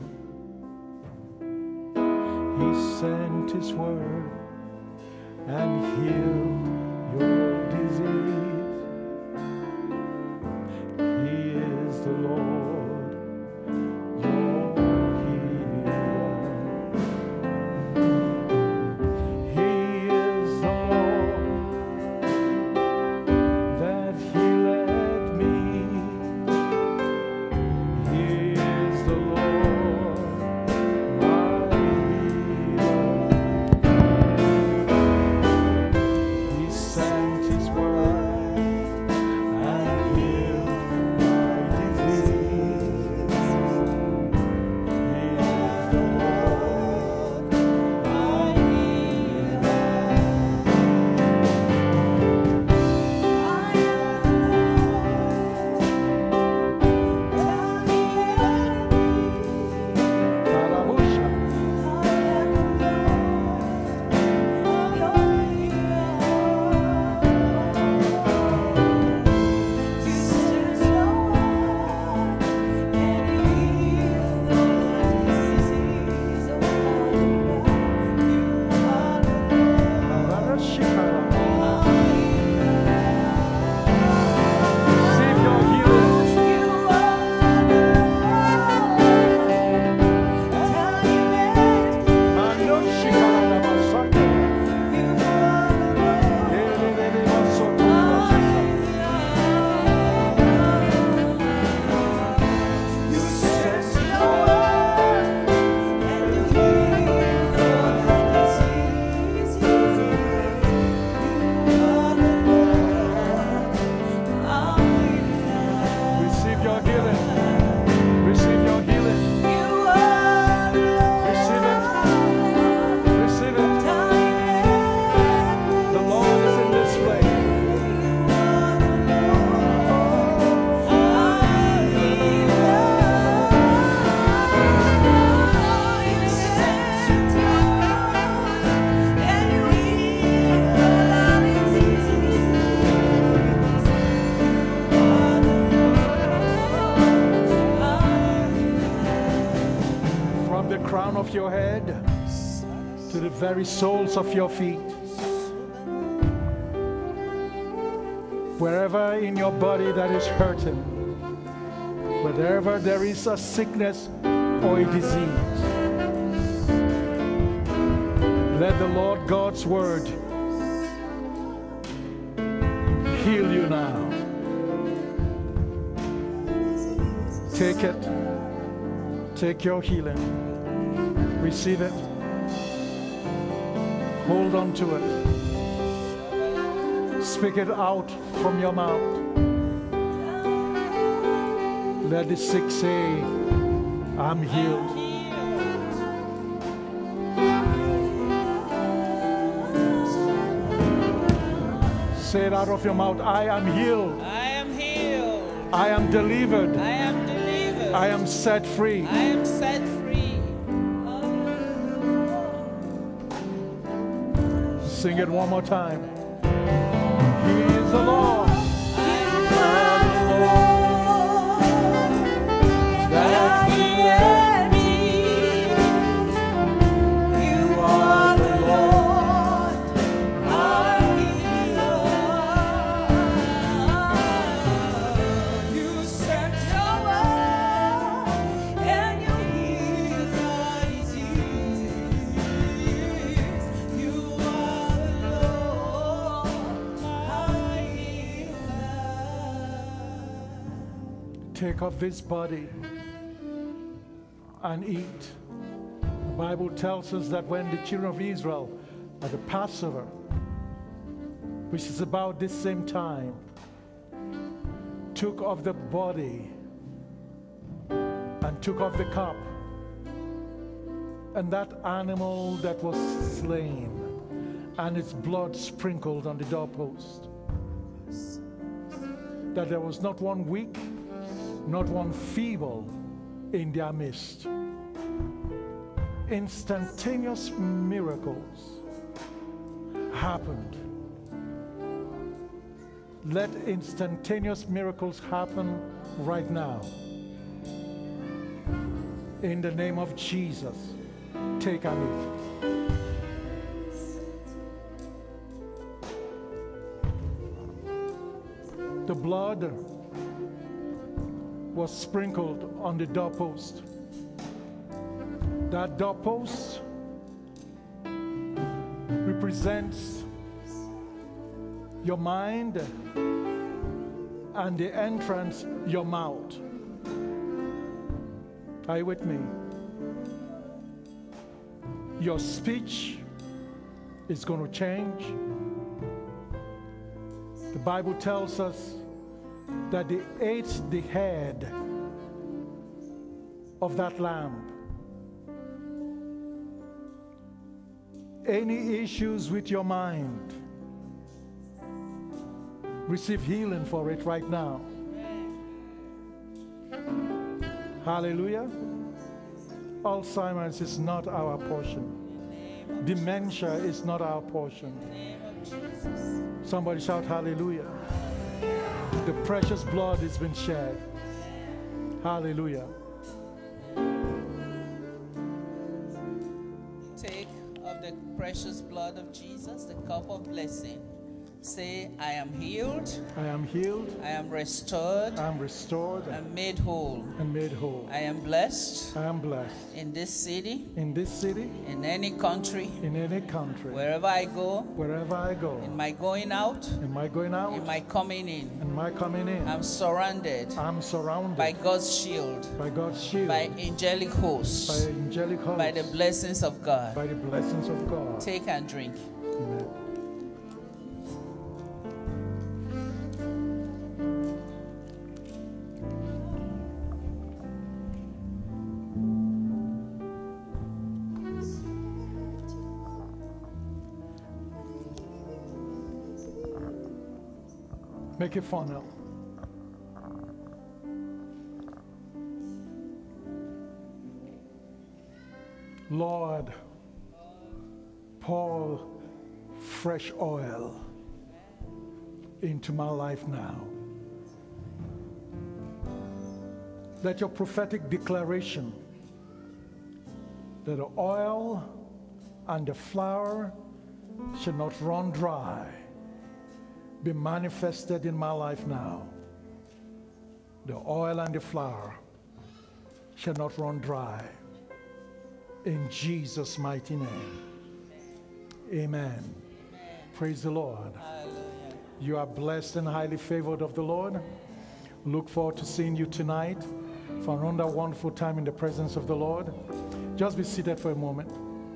He sent his word and healed your disease. He is the Lord. crown of your head to the very soles of your feet. Wherever in your body that is hurting, wherever there is a sickness or a disease, let the Lord God's word heal you now. Take it. Take your healing. Receive it. Hold on to it. Speak it out from your mouth. Let the sick say, I'm healed. Say it out of your mouth. I am healed. I am healed. I am delivered. I am delivered. I am set free. I am set free. Sing it one more time. He is the Lord. That healeth me. You are the Lord, our healer. You sent your word and you healed my disease. You are the Lord, our healer. Take off this body and eat. The Bible tells us that when the children of Israel at the Passover, which is about this same time, took off the body and took off the cup, and that animal that was slain and its blood sprinkled on the doorpost, that there was not one weak, not one feeble in their midst. Instantaneous miracles happened. Let instantaneous miracles happen right now. In the name of Jesus, take and eat. The blood was sprinkled on the doorpost. That doorpost represents your mind, and the entrance, your mouth. Are you with me? Your speech is going to change. The Bible tells us that they ate the head of that lamb. Any issues with your mind, receive healing for it right now. Hallelujah. Alzheimer's is not our portion. Dementia is not our portion. Somebody shout hallelujah. The precious blood has been shed. Hallelujah. Take of the precious blood of Jesus, the cup of blessing. Say, I am healed. I am healed. I am restored. I am restored. I'm made whole. And made whole. I am blessed. I am blessed. In this city. In this city. In any country. In any country. Wherever I go. Wherever I go. In my going out. In my going out. In my coming in. In my coming in. I'm surrounded. I'm surrounded. By God's shield. By God's shield. By angelic hosts. By angelic hosts. By the blessings of God. By the blessings of God. Take and drink. Amen. Make a funnel. Lord, pour fresh oil into my life now. Let your prophetic declaration that the oil and the flour should not run dry, be manifested in my life now. The oil and the flour shall not run dry. In Jesus' mighty name. Amen. Praise the Lord. Hallelujah. You are blessed and highly favored of the Lord. Look forward to seeing you tonight for another wonderful time in the presence of the Lord. Just be seated for a moment.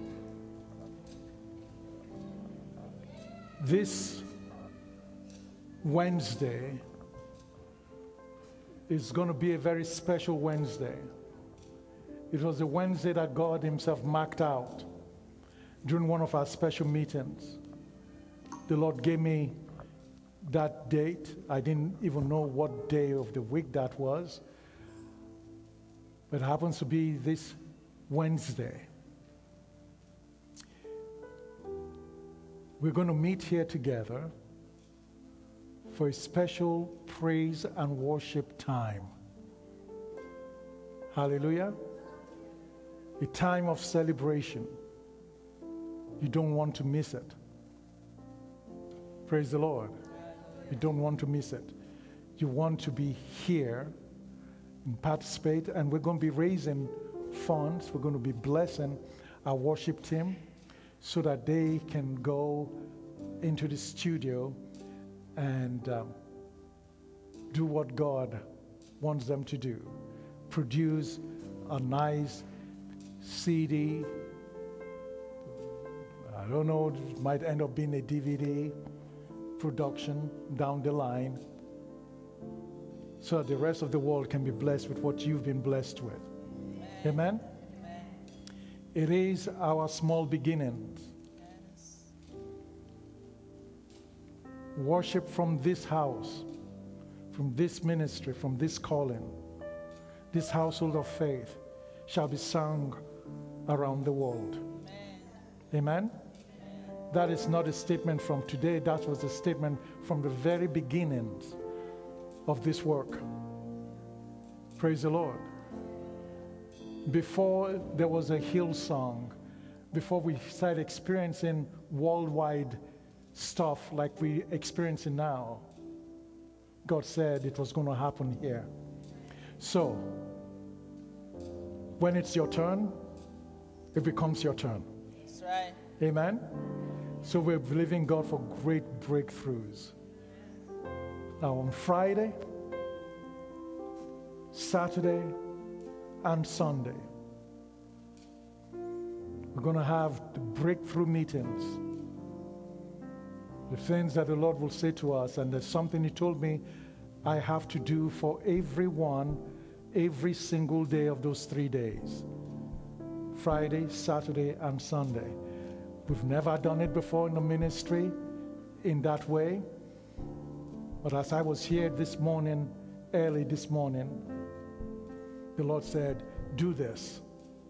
This Wednesday is going to be a very special Wednesday. It was a Wednesday that God Himself marked out during one of our special meetings. The Lord gave me that date. I didn't even know what day of the week that was, but it happens to be this Wednesday. We're going to meet here together for a special praise and worship time. Hallelujah. A time of celebration. You don't want to miss it. Praise the Lord. You don't want to miss it. You want to be here and participate, and we're going to be raising funds. We're going to be blessing our worship team so that they can go into the studio and do what God wants them to do. Produce a nice CD. I don't know, it might end up being a DVD production down the line, so that the rest of the world can be blessed with what you've been blessed with. Amen? Amen. It is our small beginnings. Yes. Worship from this house, from this ministry, from this calling, this household of faith shall be sung around the world. Amen? That is not a statement from today. That was a statement from the very beginnings of this work. Praise the Lord. Before there was a Hillsong, before we started experiencing worldwide stuff like we're experiencing now, God said it was going to happen here. So, when it's your turn, it becomes your turn. That's right. Amen? So we're believing God for great breakthroughs. Now on Friday, Saturday, and Sunday, we're going to have the breakthrough meetings. The things that the Lord will say to us, and there's something He told me I have to do for everyone every single day of those 3 days. Friday, Saturday, and Sunday. We've never done it before in the ministry in that way. But as I was here this morning, early this morning, the Lord said, do this.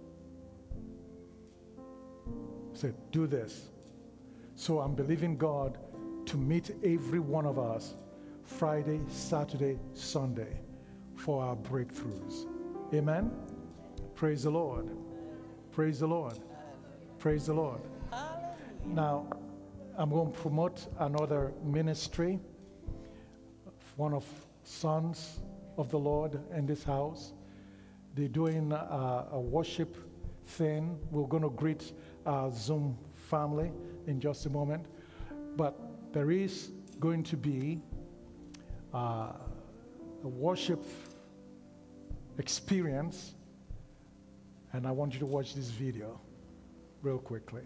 He said, do this. So I'm believing God to meet every one of us Friday, Saturday, Sunday for our breakthroughs. Amen? Praise the Lord. Praise the Lord. Praise the Lord. Now, I'm going to promote another ministry, one of sons of the Lord in this house. They're doing a worship thing. We're going to greet our Zoom family in just a moment. But there is going to be a worship experience, and I want you to watch this video real quickly.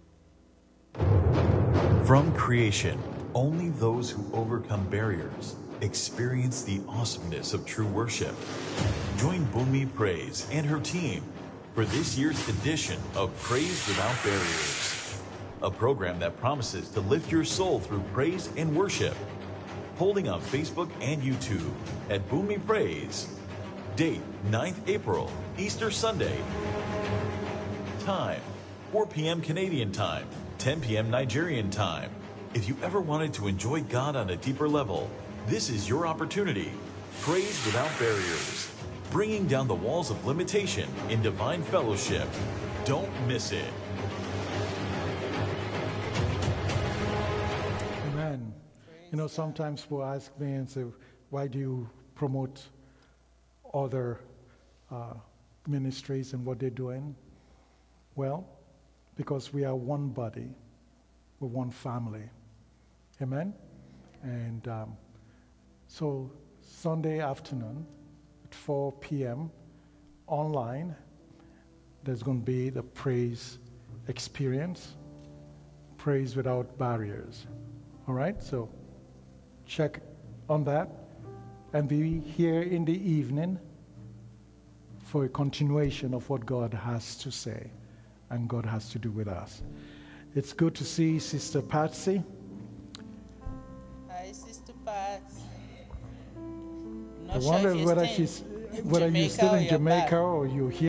From creation, only those who overcome barriers experience the awesomeness of true worship. Join Bumi Praise and her team for this year's edition of Praise Without Barriers, a program that promises to lift your soul through praise and worship. Holding on Facebook and YouTube at Bumi Praise. Date 9th April, Easter Sunday. Time 4 p.m. Canadian time, 10 p.m. Nigerian time. If you ever wanted to enjoy God on a deeper level, this is your opportunity. Praise Without Barriers, bringing down the walls of limitation in divine fellowship. Don't miss it. Amen. You know, sometimes people ask me and say, why do you promote other ministries and what they're doing? Well, because we are one body, we're one family. Amen? And so Sunday afternoon at 4 p.m. online, there's going to be the praise experience, praise without barriers. All right? So check on that and be here in the evening for a continuation of what God has to say and God has to do with us. It's good to see Sister Patsy. Hi, Sister Patsy. I wonder whether you're still in Jamaica or you're here.